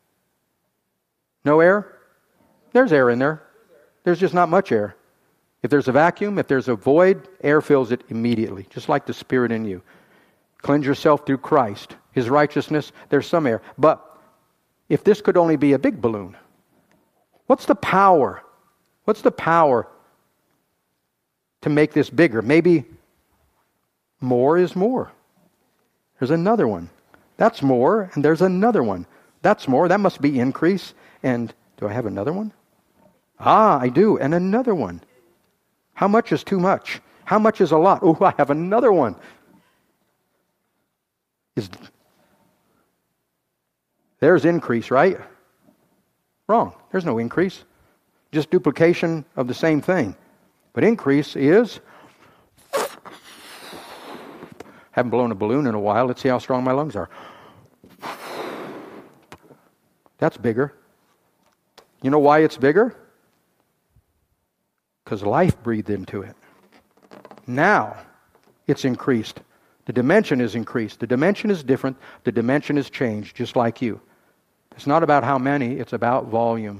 No air? There's air in there. There's just not much air. If there's a vacuum, if there's a void, air fills it immediately, just like the Spirit in you. Cleanse yourself through Christ. His righteousness, there's some air. But if this could only be a big balloon, what's the power? What's the power to make this bigger? Maybe more is more. There's another one. That's more, and there's another one. That's more. That must be increase. And do I have another one? Ah, I do. And another one. How much is too much? How much is a lot? Oh, I have another one. Is There's increase, right? Wrong. There's no increase. Just duplication of the same thing. But increase is, haven't blown a balloon in a while. Let's see how strong my lungs are. That's bigger. You know why it's bigger? Because life breathed into it. Now it's increased. The dimension is increased. The dimension is different. The dimension is changed, just like you. It's not about how many, it's about volume.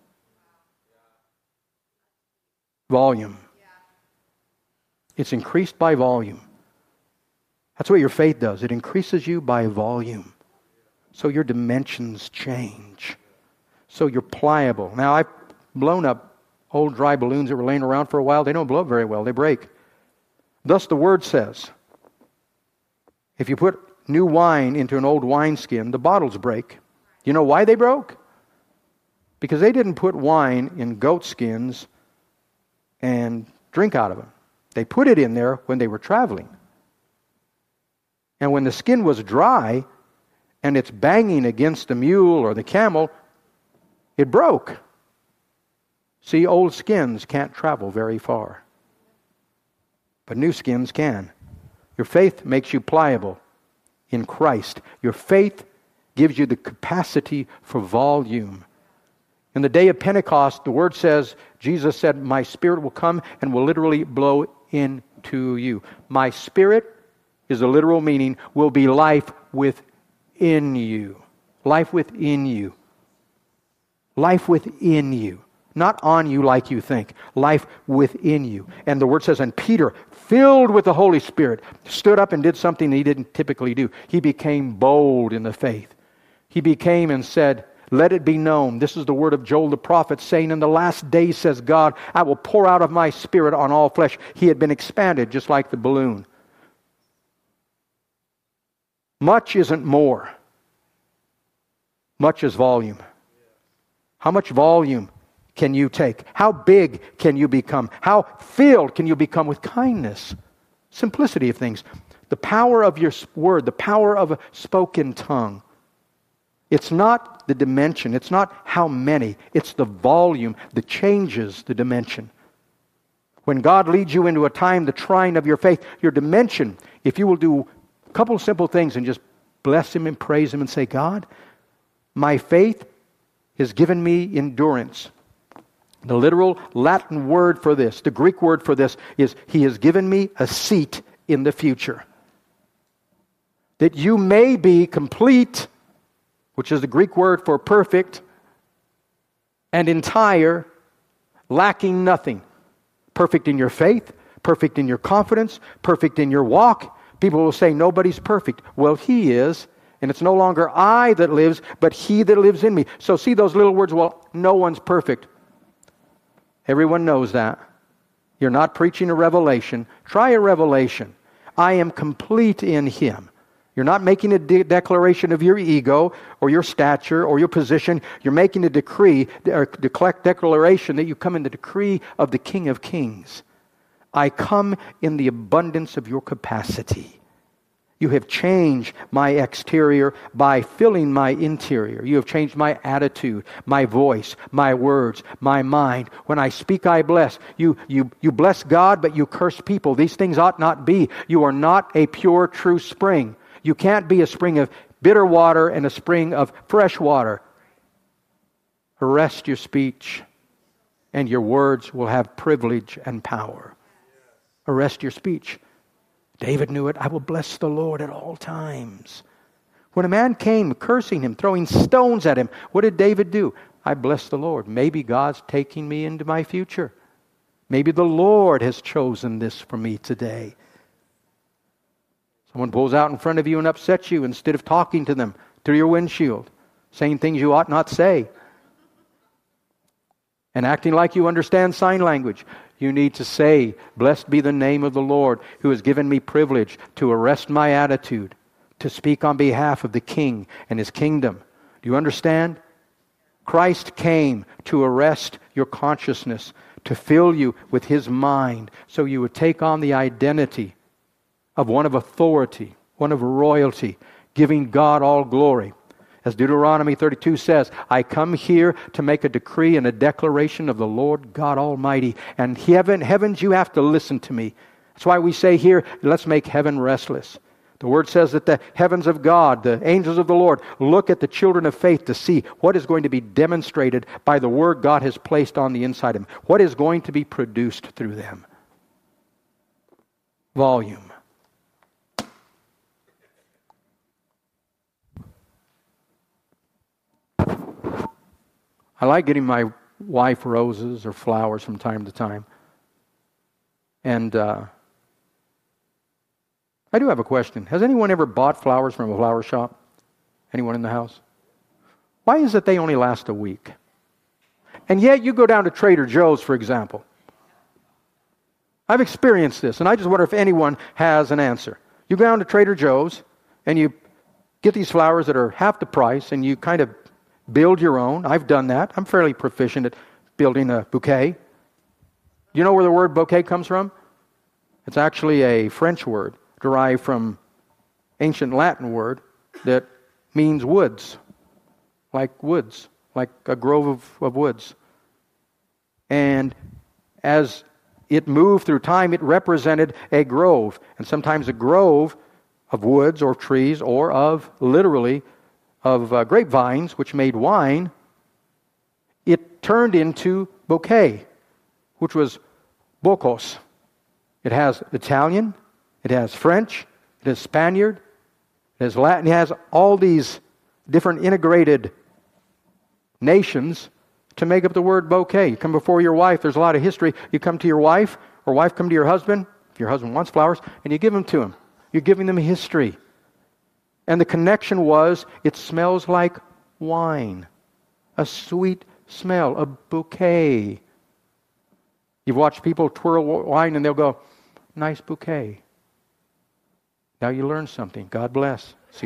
Volume. It's increased by volume. That's what your faith does. It increases you by volume. So your dimensions change. So you're pliable. Now, I've blown up old dry balloons that were laying around for a while. They don't blow up very well. They break. Thus the Word says, if you put new wine into an old wineskin, the bottles break. You know why they broke? Because they didn't put wine in goat skins and drink out of them. They put it in there when they were traveling. And when the skin was dry and it's banging against the mule or the camel, it broke. See, old skins can't travel very far. But new skins can. Your faith makes you pliable in Christ. Your faith gives you the capacity for volume. In the day of Pentecost, the Word says, Jesus said, my Spirit will come and will literally blow into you. My Spirit is a literal meaning, will be life within you. Life within you. Life within you. Not on you like you think. Life within you. And the Word says, and Peter, filled with the Holy Spirit, stood up and did something he didn't typically do. He became bold in the faith. He became and said, let it be known. This is the word of Joel the prophet, saying, in the last days, says God, I will pour out of my Spirit on all flesh. He had been expanded just like the balloon. Much isn't more. Much is volume. How much volume can you take? How big can you become? How filled can you become with kindness? Simplicity of things. The power of your word, the power of a spoken tongue. It's not the dimension. It's not how many. It's the volume that changes the dimension. When God leads you into a time, the trying of your faith, your dimension, if you will do a couple of simple things and just bless Him and praise Him and say, God, my faith has given me endurance. The literal Latin word for this, the Greek word for this is, He has given me a seat in the future. That you may be complete, which is the Greek word for perfect, and entire, lacking nothing. Perfect in your faith, perfect in your confidence, perfect in your walk. People will say nobody's perfect. Well, He is, and it's no longer I that lives, but He that lives in me. So see those little words, well, no one's perfect. Everyone knows that. You're not preaching a revelation. Try a revelation. I am complete in Him. You're not making a de- declaration of your ego or your stature or your position. You're making a decree, or declaration that you come in the decree of the King of Kings. I come in the abundance of your capacity. You have changed my exterior by filling my interior. You have changed my attitude, my voice, my words, my mind. When I speak, I bless. You, you, you bless God, but you curse people. These things ought not be. You are not a pure, true spring. You can't be a spring of bitter water and a spring of fresh water. Arrest your speech, and your words will have privilege and power. Arrest your speech. David knew it. I will bless the Lord at all times. When a man came cursing him, throwing stones at him, what did David do? I bless the Lord. Maybe God's taking me into my future. Maybe the Lord has chosen this for me today. Someone pulls out in front of you and upsets you, instead of talking to them through your windshield, saying things you ought not say, and acting like you understand sign language. You need to say, blessed be the name of the Lord, who has given me privilege to arrest my attitude, to speak on behalf of the King and His kingdom. Do you understand? Christ came to arrest your consciousness, to fill you with His mind, so you would take on the identity of one of authority, one of royalty, giving God all glory. As Deuteronomy thirty-two says, I come here to make a decree and a declaration of the Lord God Almighty. And heaven, heavens, you have to listen to me. That's why we say here, let's make heaven restless. The Word says that the heavens of God, the angels of the Lord, look at the children of faith to see what is going to be demonstrated by the Word God has placed on the inside of them. What is going to be produced through them. Volume. I like getting my wife roses or flowers from time to time. And uh, I do have a question. Has anyone ever bought flowers from a flower shop? Anyone in the house? Why is it they only last a week? And yet you go down to Trader Joe's, for example. I've experienced this, and I just wonder if anyone has an answer. You go down to Trader Joe's, and you get these flowers that are half the price, and you kind of build your own. I've done that. I'm fairly proficient at building a bouquet. Do you know where the word bouquet comes from? It's actually a French word, derived from ancient Latin word that means woods, like woods, like a grove of, of woods. And as it moved through time, it represented a grove, and sometimes a grove of woods or trees, or of, literally, of uh, grapevines, which made wine. It turned into bouquet, which was bocos. It has Italian, it has French, it has Spaniard, it has Latin, it has all these different integrated nations to make up the word bouquet. You come before your wife, there's a lot of history. You come to your wife, or wife come to your husband, if your husband wants flowers, and you give them to him. You're giving them history. And the connection was, it smells like wine. A sweet smell, a bouquet. You've watched people twirl wine and they'll go, nice bouquet. Now you learn something. God bless. See.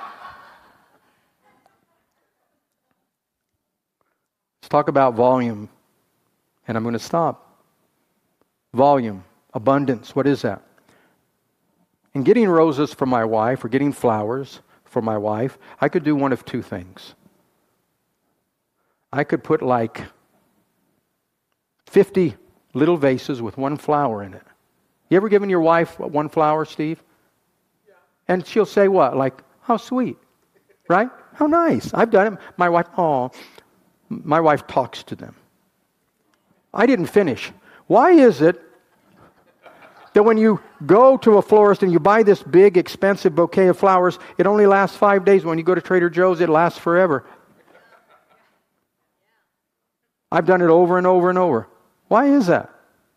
Let's talk about volume. And I'm going to stop. Volume, abundance, what is that? In getting roses for my wife, or getting flowers for my wife, I could do one of two things. I could put like fifty little vases with one flower in it. You ever given your wife one flower, Steve? Yeah. And she'll say what? Like, how sweet. Right? How nice. I've done it. My wife, oh, my wife talks to them. I didn't finish. Why is it that when you go to a florist and you buy this big, expensive bouquet of flowers, it only lasts five days. When you go to Trader Joe's, it lasts forever. I've done it over and over and over. Why is that?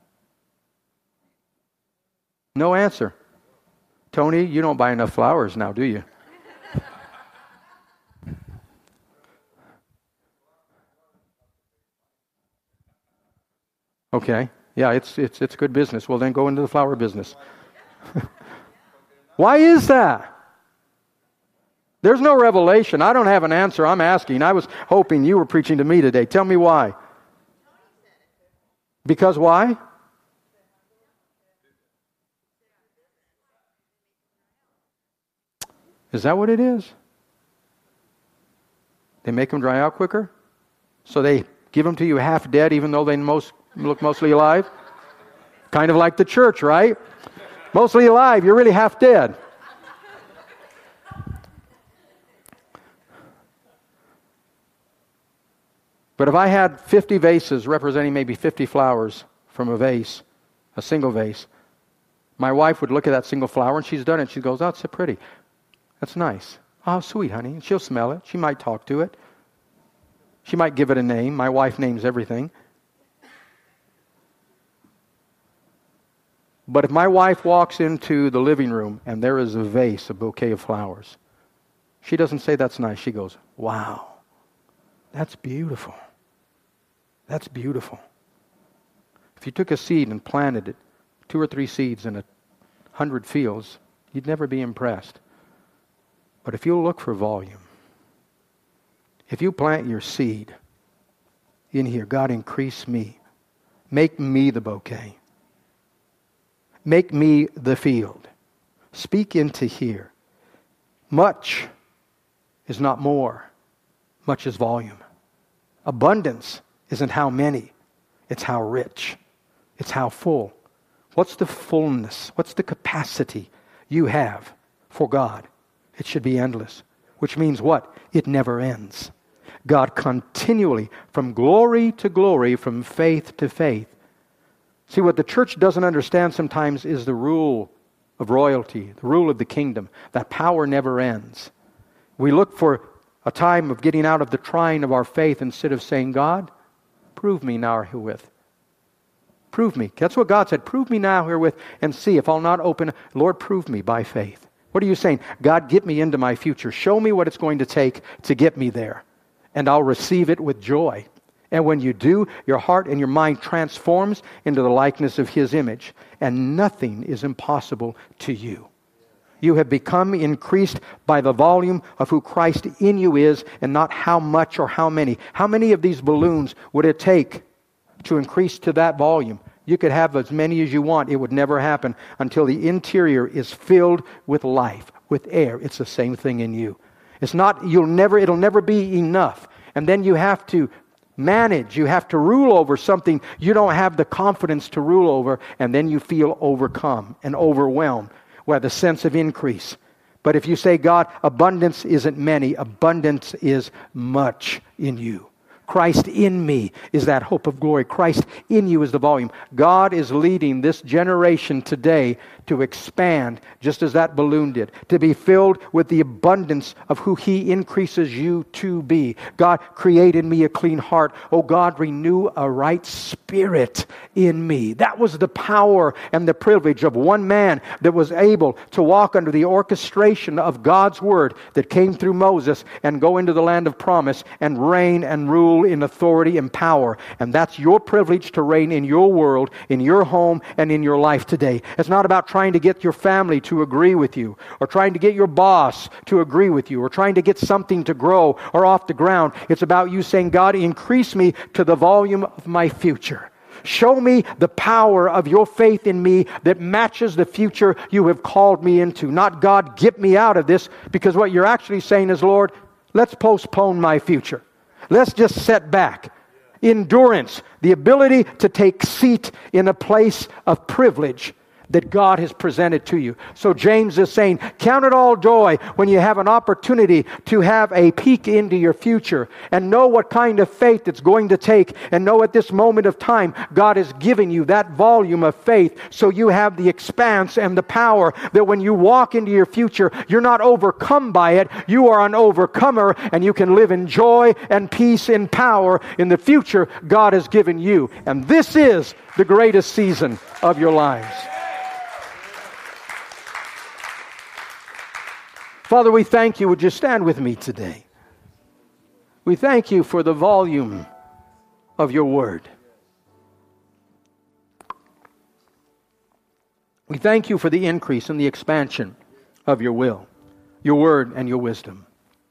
No answer. Tony, you don't buy enough flowers now, do you? Okay. Yeah, it's it's it's good business. Well, then go into the flower business. Why is that? There's no revelation. I don't have an answer. I'm asking. I was hoping you were preaching to me today. Tell me why. Because why? Is that what it is? They make them dry out quicker? So they give them to you half dead even though they most look mostly alive? Kind of like the church, right? Mostly alive, you're really half dead. But if I had fifty vases representing maybe fifty flowers from a vase, a single vase, my wife would look at that single flower and she's done it. She goes, oh, it's so pretty. That's nice. Oh, sweet, honey. She'll smell it. She might talk to it. She might give it a name. My wife names everything. But if my wife walks into the living room and there is a vase, a bouquet of flowers, she doesn't say that's nice. She goes, wow, that's beautiful. That's beautiful. If you took a seed and planted it, two or three seeds in a hundred fields, you'd never be impressed. But if you'll look for volume, if you plant your seed in here, God, increase me. Make me the bouquet. Make me the field. Speak into here. Much is not more. Much is volume. Abundance isn't how many. It's how rich. It's how full. What's the fullness? What's the capacity you have for for God. It should be endless. Which means what? It never ends. God continually, from glory to glory, from faith to faith. See, what the church doesn't understand sometimes is the rule of royalty, the rule of the kingdom. That power never ends. We look for a time of getting out of the trying of our faith instead of saying, God, prove me now herewith. Prove me. That's what God said. Prove me now herewith and see if I'll not open. Lord, prove me by faith. What are you saying? God, get me into my future. Show me what it's going to take to get me there. And I'll receive it with joy. And when you do, your heart and your mind transforms into the likeness of His image. And nothing is impossible to you. You have become increased by the volume of who Christ in you is and not how much or how many. How many of these balloons would it take to increase to that volume? You could have as many as you want. It would never happen until the interior is filled with life, with air. It's the same thing in you. It's not, you'll never, it'll never be enough. And then you have to manage, you have to rule over something you don't have the confidence to rule over, and then you feel overcome and overwhelmed with a sense of increase. But if you say, God, abundance isn't many, abundance is much in you. Christ in me is that hope of glory. Christ in you is the volume. God is leading this generation today to expand, just as that balloon did, to be filled with the abundance of who He increases you to be. God, create in me a clean heart. Oh God, renew a right spirit in me. That was the power and the privilege of one man that was able to walk under the orchestration of God's word that came through Moses and go into the land of promise and reign and rule in authority and power. And that's your privilege to reign in your world, in your home, and in your life today. It's not about trying to get your family to agree with you, or trying to get your boss to agree with you, or trying to get something to grow or off the ground. It's about you saying, God, increase me to the volume of my future. Show me the power of your faith in me that matches the future you have called me into. Not, God, get me out of this, because what you're actually saying is, Lord, let's postpone my future. Let's just set back. Endurance, the ability to take seat in a place of privilege that God has presented to you. So James is saying, count it all joy when you have an opportunity to have a peek into your future and know what kind of faith it's going to take, and know at this moment of time God is giving you that volume of faith so you have the expanse and the power that when you walk into your future, you're not overcome by it. You are an overcomer, and you can live in joy and peace and power in the future God has given you. And this is the greatest season of your lives. Father, we thank you. Would you stand with me today? We thank you for the volume of your word. We thank you for the increase and the expansion of your will, your word, and your wisdom.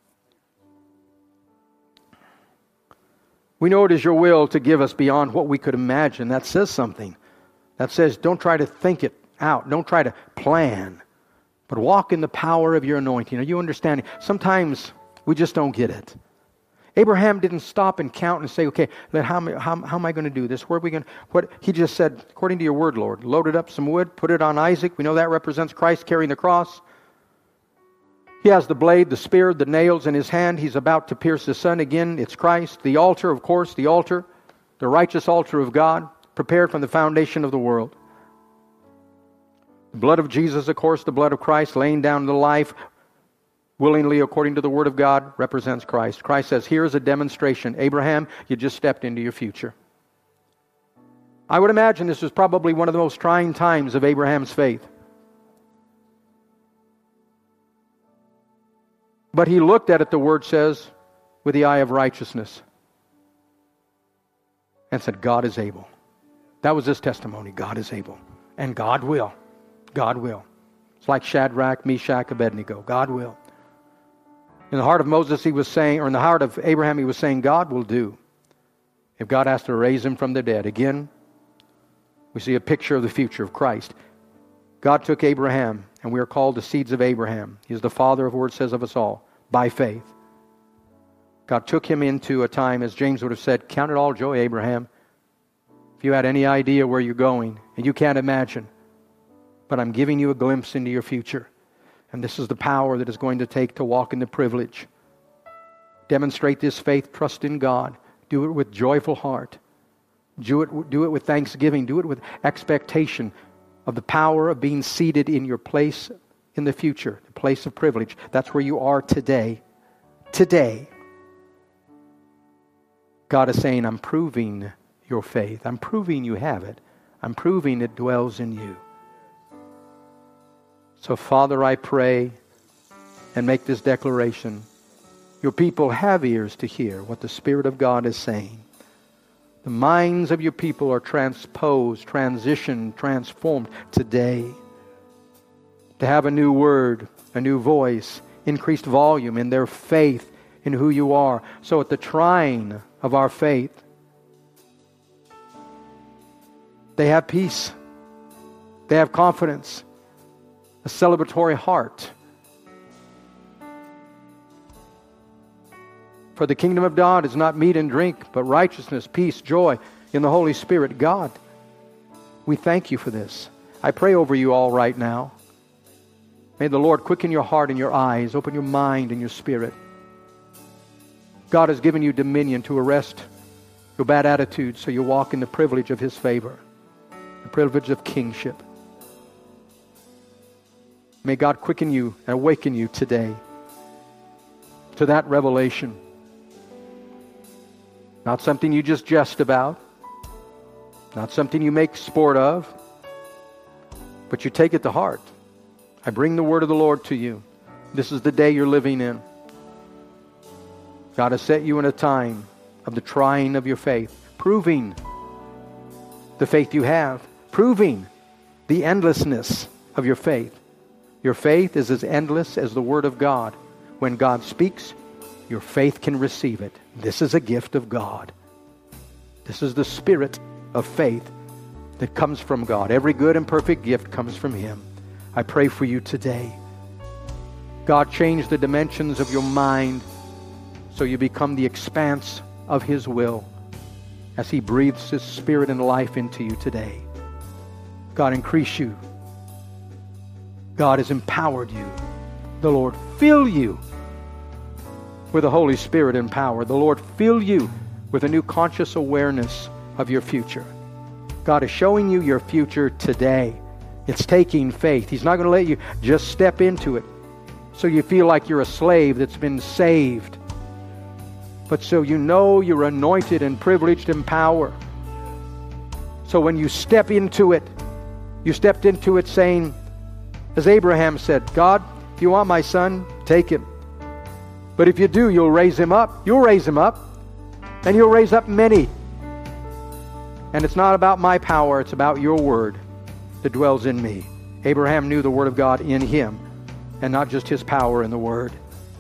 We know it is your will to give us beyond what we could imagine. That says something. That says, don't try to think it out. Don't try to plan. But walk in the power of your anointing. Are you understanding? Sometimes we just don't get it. Abraham didn't stop and count and say, okay, then how, how, how am I going to do this? Where are we going to, what? He just said, according to your word, Lord, loaded up some wood, put it on Isaac. We know that represents Christ carrying the cross. He has the blade, the spear, the nails in his hand. He's about to pierce the sun again. It's Christ. The altar, of course, the altar, the righteous altar of God, prepared from the foundation of the world. The blood of Jesus, of course, the blood of Christ, laying down the life willingly according to the Word of God, represents Christ. Christ says, here's a demonstration. Abraham, you just stepped into your future. I would imagine this was probably one of the most trying times of Abraham's faith. But he looked at it, the Word says, with the eye of righteousness and said, God is able. That was his testimony. God is able. And God will. God will. It's like Shadrach, Meshach, Abednego. God will. In the heart of Moses, he was saying, or in the heart of Abraham, he was saying, God will do. If God has to raise him from the dead. Again, we see a picture of the future of Christ. God took Abraham, and we are called the seeds of Abraham. He is the father of, the word says, of us all, by faith. God took him into a time, as James would have said, count it all joy, Abraham. If you had any idea where you're going, and you can't imagine, but I'm giving you a glimpse into your future. And this is the power that is going to take to walk in the privilege. Demonstrate this faith, trust in God. Do it with joyful heart. Do it, do it with thanksgiving. Do it with expectation of the power of being seated in your place in the future, the place of privilege. That's where you are today. Today. God is saying, I'm proving your faith. I'm proving you have it. I'm proving it dwells in you. So, Father, I pray and make this declaration. Your people have ears to hear what the Spirit of God is saying. The minds of your people are transposed, transitioned, transformed today. To have a new word, a new voice, increased volume in their faith in who you are. So at the trying of our faith, they have peace. They have confidence. A celebratory heart. For the kingdom of God is not meat and drink, but righteousness, peace, joy in the Holy Spirit. God, we thank you for this. I pray over you all right now. May the Lord quicken your heart and your eyes, open your mind and your spirit. God has given you dominion to arrest your bad attitudes so you walk in the privilege of His favor, the privilege of kingship. May God quicken you and awaken you today to that revelation. Not something you just jest about. Not something you make sport of. But you take it to heart. I bring the word of the Lord to you. This is the day you're living in. God has set you in a time of the trying of your faith. Proving the faith you have. Proving the endlessness of your faith. Your faith is as endless as the Word of God. When God speaks, your faith can receive it. This is a gift of God. This is the spirit of faith that comes from God. Every good and perfect gift comes from Him. I pray for you today. God, change the dimensions of your mind so you become the expanse of His will as He breathes His Spirit and life into you today. God, increase you. God has empowered you. The Lord fill you with the Holy Spirit and power. The Lord fill you with a new conscious awareness of your future. God is showing you your future today. It's taking faith. He's not going to let you just step into it so you feel like you're a slave that's been saved. But so you know you're anointed and privileged in power. So when you step into it, you stepped into it saying, as Abraham said, God, if you want my son, take him. But if you do, you'll raise him up. You'll raise him up. And you'll raise up many. And it's not about my power, it's about your word that dwells in me. Abraham knew the word of God in him, and not just his power in the word.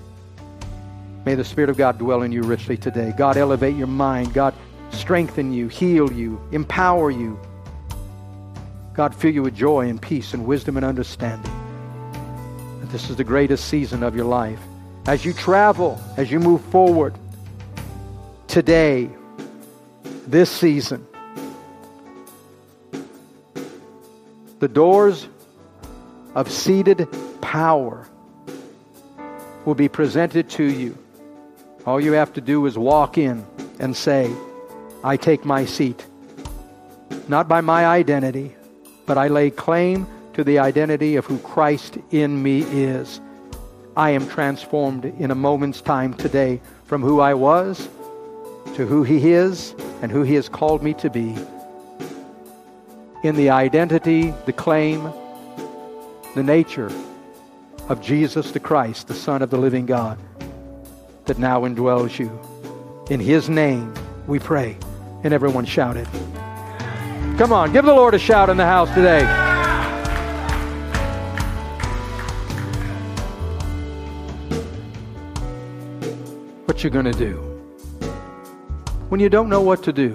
May the Spirit of God dwell in you richly today. God, elevate your mind. God, strengthen you, heal you, empower you. God, fill you with joy and peace and wisdom and understanding. And this is the greatest season of your life. As you travel, as you move forward, today, this season, the doors of seated power will be presented to you. All you have to do is walk in and say, I take my seat. Not by my identity, but I lay claim to the identity of who Christ in me is. I am transformed in a moment's time today from who I was to who He is and who He has called me to be. In the identity, the claim, the nature of Jesus the Christ, the Son of the living God, that now indwells you. In His name we pray. And everyone shouted. Come on, give the Lord a shout in the house today. What you going to do when you don't know what to do?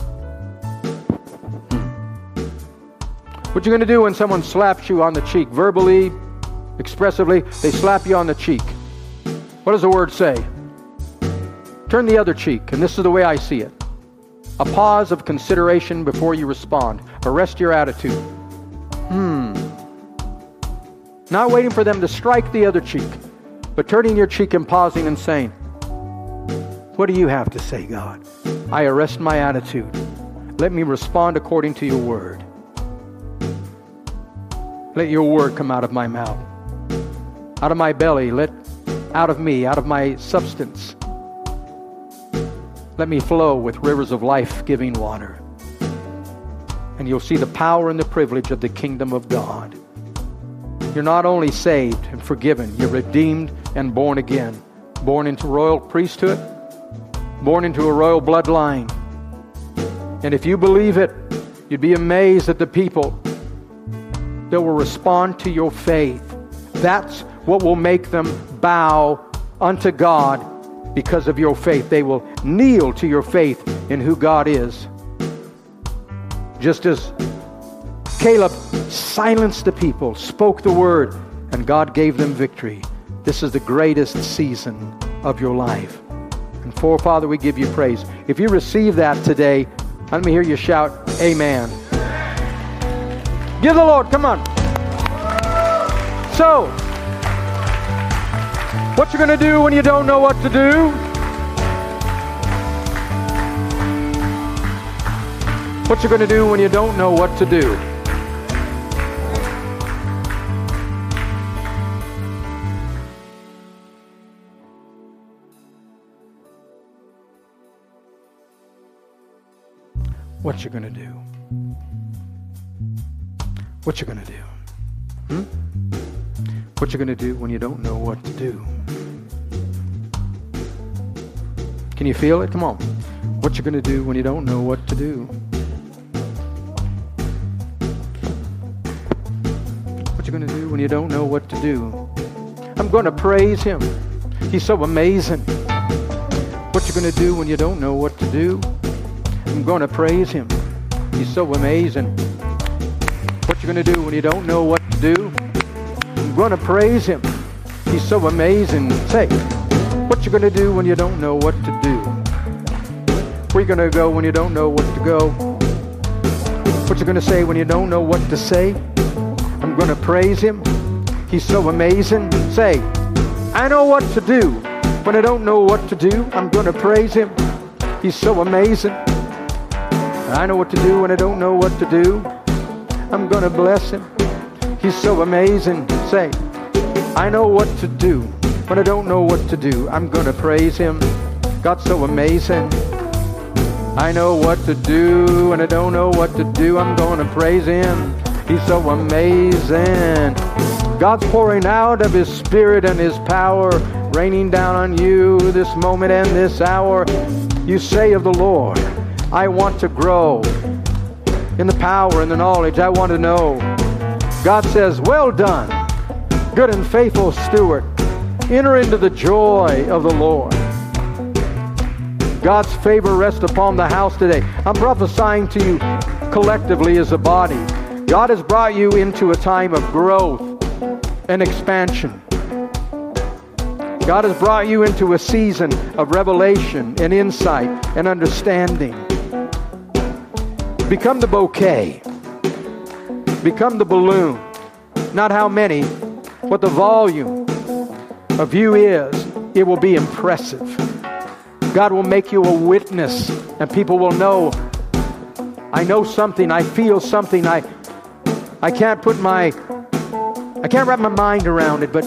What you going to do when someone slaps you on the cheek, verbally, expressively? They slap you on the cheek. What does the word say? Turn the other cheek, and this is the way I see it. A pause of consideration before you respond. Arrest your attitude. Hmm. Not waiting for them to strike the other cheek, but turning your cheek and pausing and saying, what do you have to say, God? I arrest my attitude. Let me respond according to your word. Let your word come out of my mouth, out of my belly, let out of me, out of my substance. Let me flow with rivers of life-giving water. And you'll see the power and the privilege of the kingdom of God. You're not only saved and forgiven, you're redeemed and born again. Born into royal priesthood, born into a royal bloodline. And if you believe it, you'd be amazed at the people that will respond to your faith. That's what will make them bow unto God because of your faith. They will kneel to your faith in who God is. Just as Caleb silenced the people, spoke the word, and God gave them victory. This is the greatest season of your life. And for, Father, we give you praise. If you receive that today, let me hear you shout, amen. Give the Lord, come on. So, what you going to do when you don't know what to do? What you going to do when you don't know what to do? What you going to do? What you going to do? Hmm? What you going to do when you don't know what to do? Can you feel it? Come on. What you going to do when you don't know what to do? What you going to do when you don't know what to do? I'm going to praise Him. He's so amazing. What you going to do when you don't know what to do? I'm going to praise Him. He's so amazing. What you going to do when you don't know what to do? I'm going to praise Him. He's so amazing. Say, what you going to do when you don't know what to do? Where you going to go when you don't know what to go? What you going to say when you don't know what to say? I'm going to praise Him. He's so amazing. Say, I know what to do when I don't know what to do. I'm going to praise Him. He's so amazing. I know what to do when I don't know what to do. I'm going to bless Him. He's so amazing. Say, I know what to do when I don't know what to do. I'm going to praise Him. God's so amazing. I know what to do when I don't know what to do. I'm going to praise Him. He's so amazing. God's pouring out of His Spirit and His power, raining down on you this moment and this hour. You say of the Lord, I want to grow in the power and the knowledge. I want to know. God says, well done, good and faithful steward. Enter into the joy of the Lord. God's favor rests upon the house today. I'm prophesying to you collectively as a body. God has brought you into a time of growth and expansion. God has brought you into a season of revelation and insight and understanding. Become the bouquet. Become the balloon. Not how many, what the volume of you is. It will be impressive. God will make you a witness, and people will know, I know something, I feel something, I I can't put my, I can't wrap my mind around it, but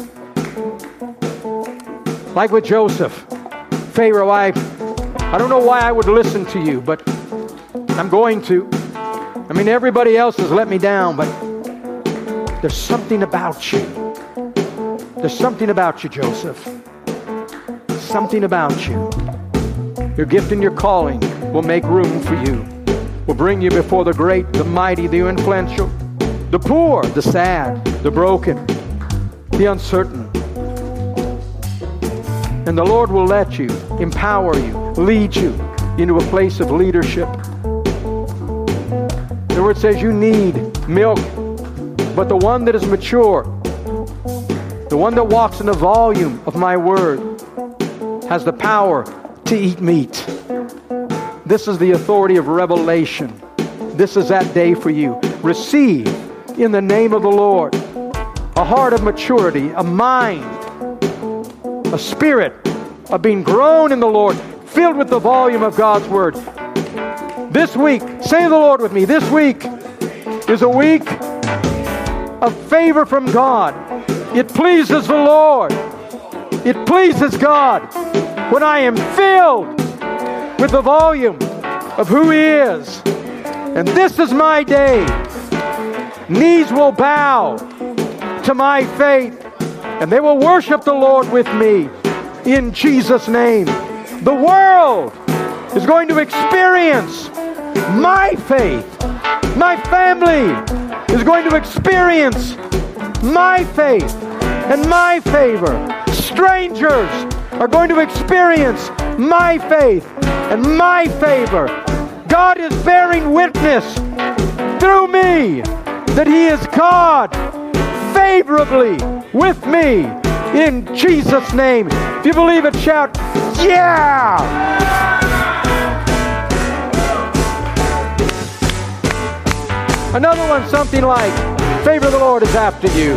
like with Joseph, Pharaoh, I, I don't know why I would listen to you, but I'm going to. I mean, everybody else has let me down, but there's something about you. There's something about you, Joseph. Something about you. Your gift and your calling will make room for you. Will bring you before the great, the mighty, the influential, the poor, the sad, the broken, the uncertain. And the Lord will let you, empower you, lead you into a place of leadership. The word says you need milk, but the one that is mature, the one that walks in the volume of my word, has the power to eat meat. This is the authority of revelation. This is that day for you. Receive in the name of the Lord. a heart of maturity, a mind, a spirit of being grown in the Lord, filled with the volume of God's Word. This week, say the Lord with me, this week is a week of favor from God. It pleases the Lord. It pleases God when I am filled with the volume of who He is. And this is my day. Knees will bow to my faith, and they will worship the Lord with me in Jesus' name. The world is going to experience my faith. My family is going to experience my faith and my favor. Strangers are going to experience my faith and my favor. God is bearing witness through me that He is God favorably with me in Jesus' name. If you believe it, shout, yeah! Another one, something like, favor of the Lord is after you.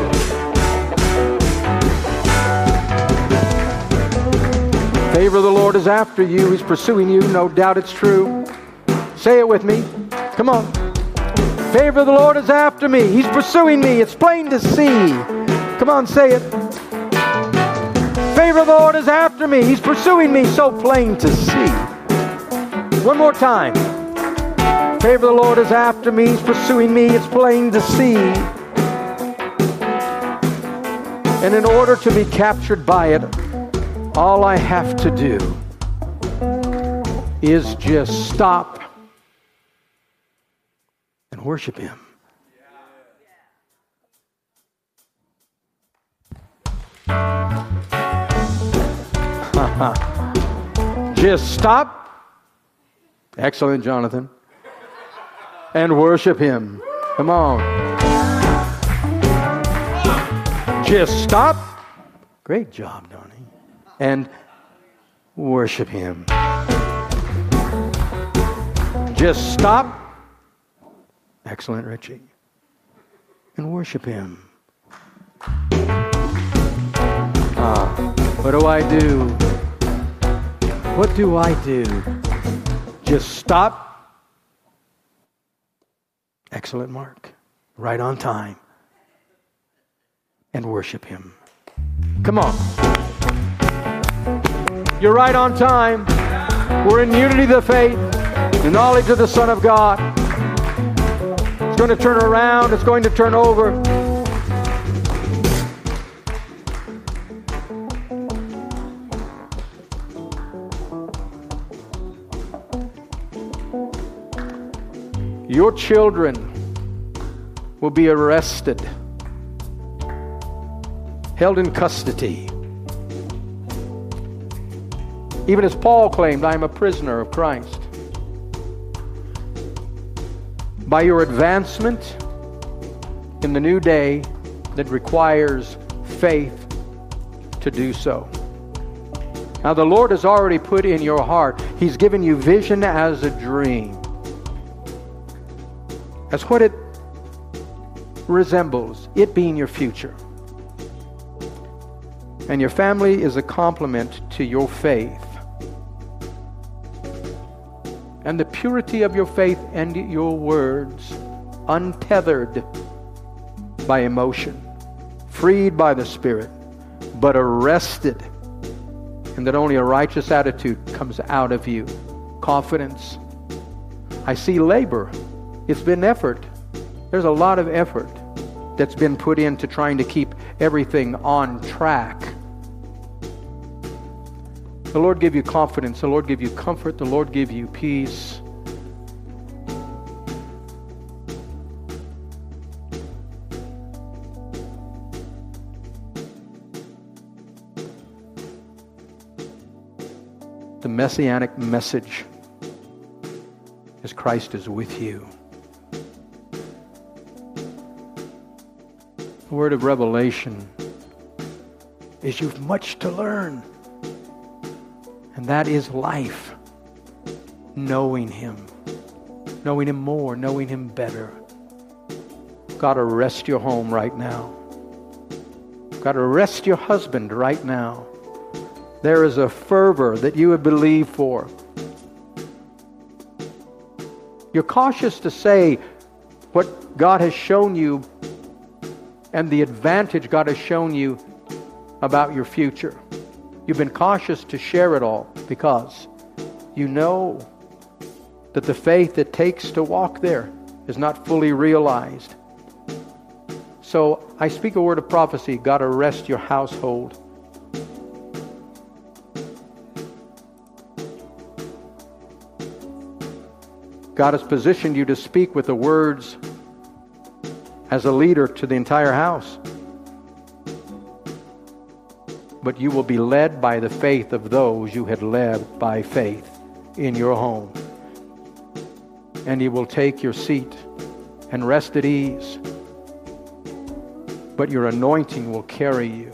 Favor of the Lord is after you. He's pursuing you. No doubt it's true. Say it with me. Come on. Favor of the Lord is after me. He's pursuing me. It's plain to see. Come on, say it. Favor of the Lord is after me. He's pursuing me. So plain to see. One more time. Favor of the Lord is after me. He's pursuing me. It's plain to see. And in order to be captured by it, all I have to do is just stop and worship Him. Just stop. Excellent, Jonathan. And worship Him. Come on. Just stop. Great job, Donnie. And worship Him. Just stop. Excellent, Richie. And worship Him. Ah, what do I do? What do I do? Just stop. Excellent, Mark. Right on time. And worship Him. Come on. You're right on time. We're in unity of the faith, the knowledge of the Son of God. It's going to turn around. It's going to turn over. Your children will be arrested, held in custody. Even as Paul claimed, I am a prisoner of Christ. By your advancement in the new day that requires faith to do so. Now the Lord has already put in your heart, He's given you vision as a dream. That's what it resembles, it being your future. And your family is a complement to your faith. And the purity of your faith and your words, untethered by emotion, freed by the Spirit, but arrested, and that only a righteous attitude comes out of you. Confidence. I see labor. It's been effort. There's a lot of effort that's been put into trying to keep everything on track. The Lord give you confidence. The Lord give you comfort. The Lord give you peace. The messianic message is Christ is with you. The word of revelation is you've much to learn. And that is life. Knowing Him. Knowing Him more. Knowing Him better. God, arrest your home right now. God, arrest your husband right now. There is a fervor that you have believed for. You're cautious to say what God has shown you and the advantage God has shown you about your future. You've been cautious to share it all because you know that the faith it takes to walk there is not fully realized. So I speak a word of prophecy. God, arrest your household. God has positioned you to speak with the words as a leader to the entire house. But you will be led by the faith of those you had led by faith in your home. And you will take your seat and rest at ease. But your anointing will carry you.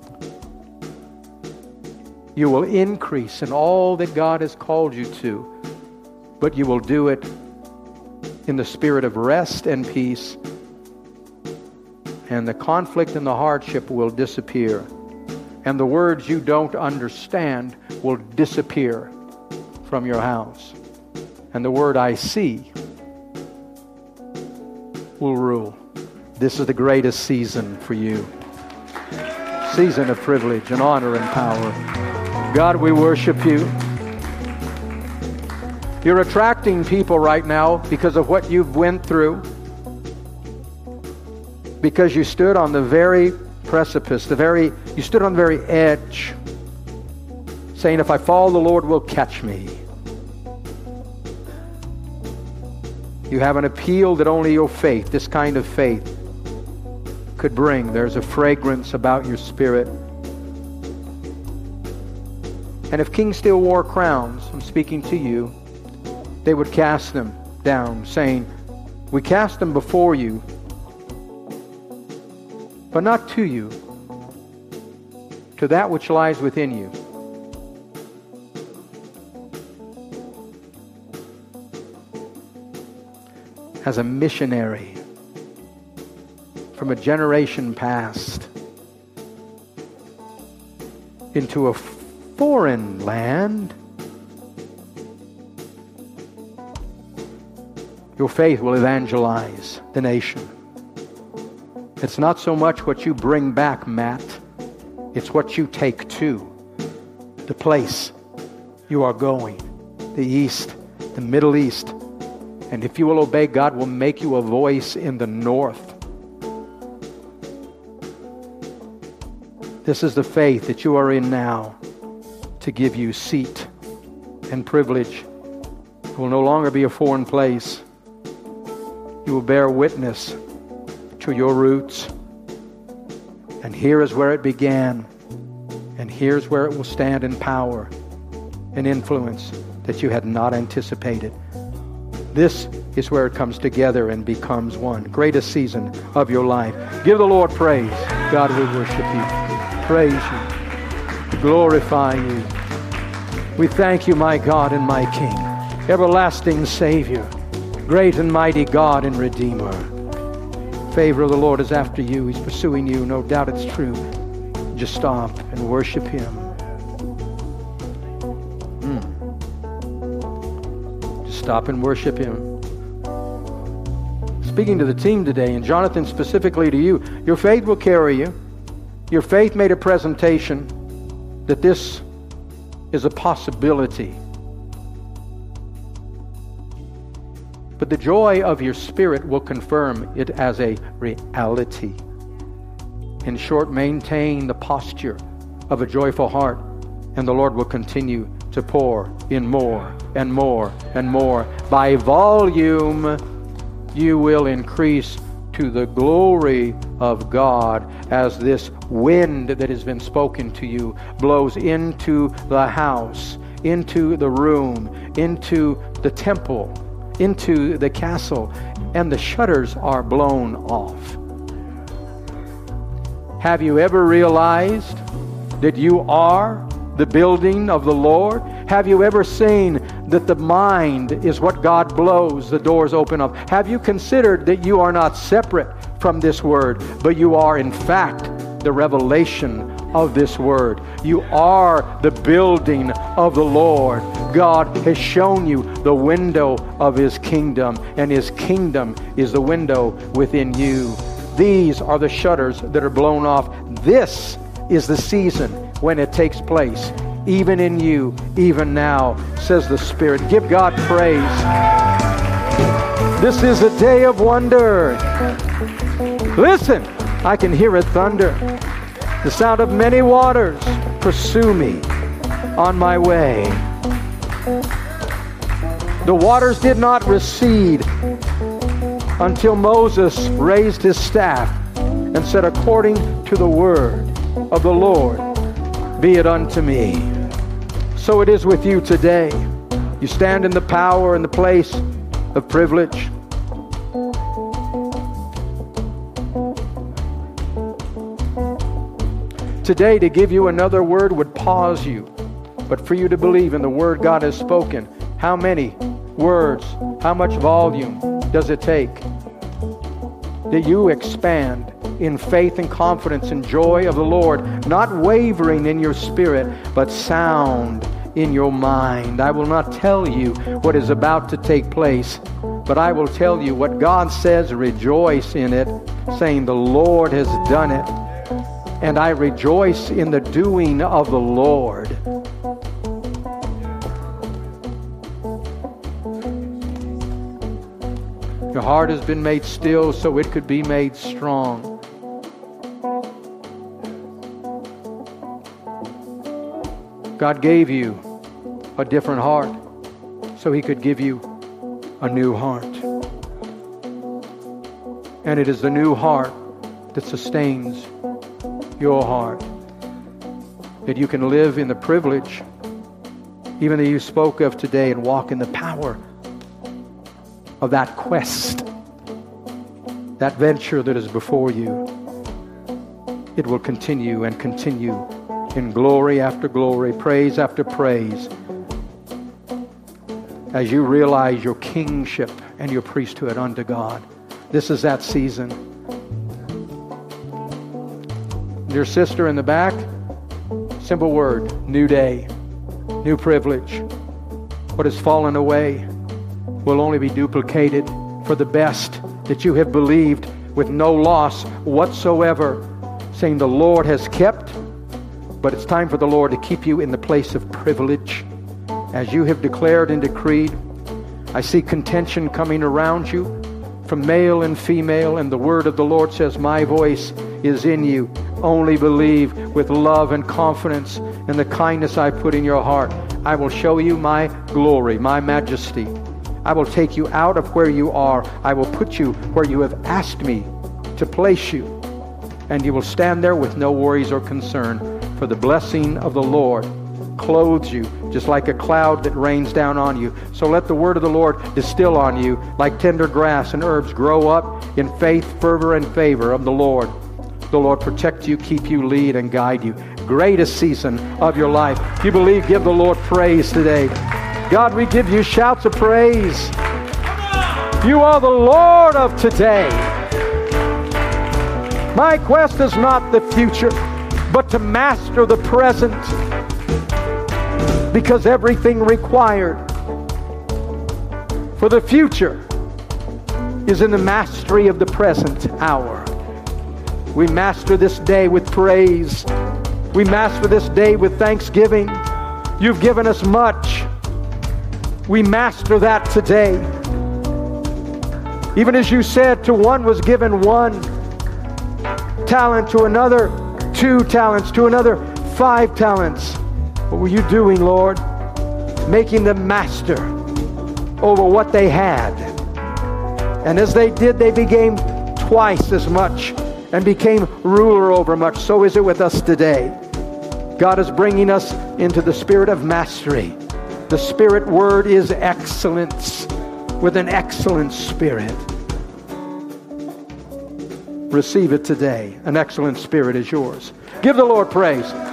You will increase in all that God has called you to. But you will do it in the spirit of rest and peace. And the conflict and the hardship will disappear. And the words you don't understand will disappear from your house. And the word I see will rule. This is the greatest season for you. Season of privilege and honor and power. God, we worship you. You're attracting people right now because of what you've went through. Because you stood on the very precipice, the very, you stood on the very edge, saying, if I fall, the Lord will catch me. You have an appeal that only your faith, this kind of faith, could bring. There's a fragrance about your spirit. And if kings still wore crowns, I'm speaking to you, they would cast them down, saying, we cast them before you, but not to you, to that which lies within you. As a missionary from a generation past into a foreign land, your faith will evangelize the nation. It's not so much what you bring back, Matt. It's what you take to the place you are going, the East, the Middle East. And if you will obey, God will make you a voice in the north. This is the faith that you are in now to give you seat and privilege. It will no longer be a foreign place. You will bear witness to your roots. And here is where it began. And here's where it will stand in power and influence that you had not anticipated. This is where it comes together and becomes one. Greatest season of your life. Give the Lord praise. God, we worship you. Praise you. Glorify you. We thank you, my God and my King. Everlasting Savior. Great and mighty God and Redeemer. Favor of the Lord is after you. He's pursuing you. No doubt it's true. Just stop and worship Him. Mm. Just stop and worship Him. Speaking to the team today, and Jonathan specifically to you, your faith will carry you. Your faith made a presentation that this is a possibility. But the joy of your spirit will confirm it as a reality. In short, maintain the posture of a joyful heart, and the Lord will continue to pour in more and more and more. By volume, you will increase to the glory of God as this wind that has been spoken to you blows into the house, into the room, into the temple, into the castle, and the shutters are blown off. Have you ever realized that you are the building of the Lord? Have you ever seen that the mind is what God blows the doors open of? Have you considered that you are not separate from this word, but you are in fact the revelation of this word. You are the building of the Lord. God has shown you the window of His kingdom, and His kingdom is the window within you. These are the shutters that are blown off. This is the season when it takes place, even in you, even now, says the Spirit. Give God praise. This is a day of wonder. Listen, I can hear it thunder. The sound of many waters pursue me on my way. The waters did not recede until Moses raised his staff and said, according to the word of the Lord, be it unto me. So it is with you today. You stand in the power and the place of privilege. Today, to give you another word would pause you. But for you to believe in the word God has spoken, how many words, how much volume does it take? That you expand in faith and confidence and joy of the Lord, not wavering in your spirit, but sound in your mind. I will not tell you what is about to take place, but I will tell you what God says. Rejoice in it, saying the Lord has done it. And I rejoice in the doing of the Lord. Your heart has been made still so it could be made strong. God gave you a different heart so He could give you a new heart. And it is the new heart that sustains your heart, that you can live in the privilege even that you spoke of today and walk in the power of that quest, that venture that is before you. It will continue and continue in glory after glory, praise after praise, as you realize your kingship and your priesthood unto God. This is that season. Your sister in the back, simple word, new day, new privilege. What has fallen away will only be duplicated for the best, that you have believed with no loss whatsoever, saying the Lord has kept, but it's time for the Lord to keep you in the place of privilege. As you have declared and decreed, I see contention coming around you from male and female, and the word of the Lord says, my voice is in you. Only believe with love and confidence in the kindness I put in your heart. I will show you my glory, my majesty. I will take you out of where you are. I will put you where you have asked me to place you. And you will stand there with no worries or concern, for the blessing of the Lord clothes you just like a cloud that rains down on you. So let the word of the Lord distill on you like tender grass, and herbs grow up in faith, fervor, and favor of the Lord. The Lord protect you, keep you, lead, and guide you. Greatest season of your life. If you believe, give the Lord praise today. God, we give you shouts of praise. You are the Lord of today. My quest is not the future, but to master the present, because everything required for the future is in the mastery of the present hour. We master this day with praise. We master this day with thanksgiving. You've given us much. We master that today. Even as you said, to one was given one talent, to another two talents, to another five talents. What were you doing, Lord? Making them master over what they had. And as they did, they became twice as much and became ruler over much. So is it with us today. God is bringing us into the spirit of mastery. The Spirit word is excellence, with an excellent spirit. Receive it today. An excellent spirit is yours. Give the Lord praise.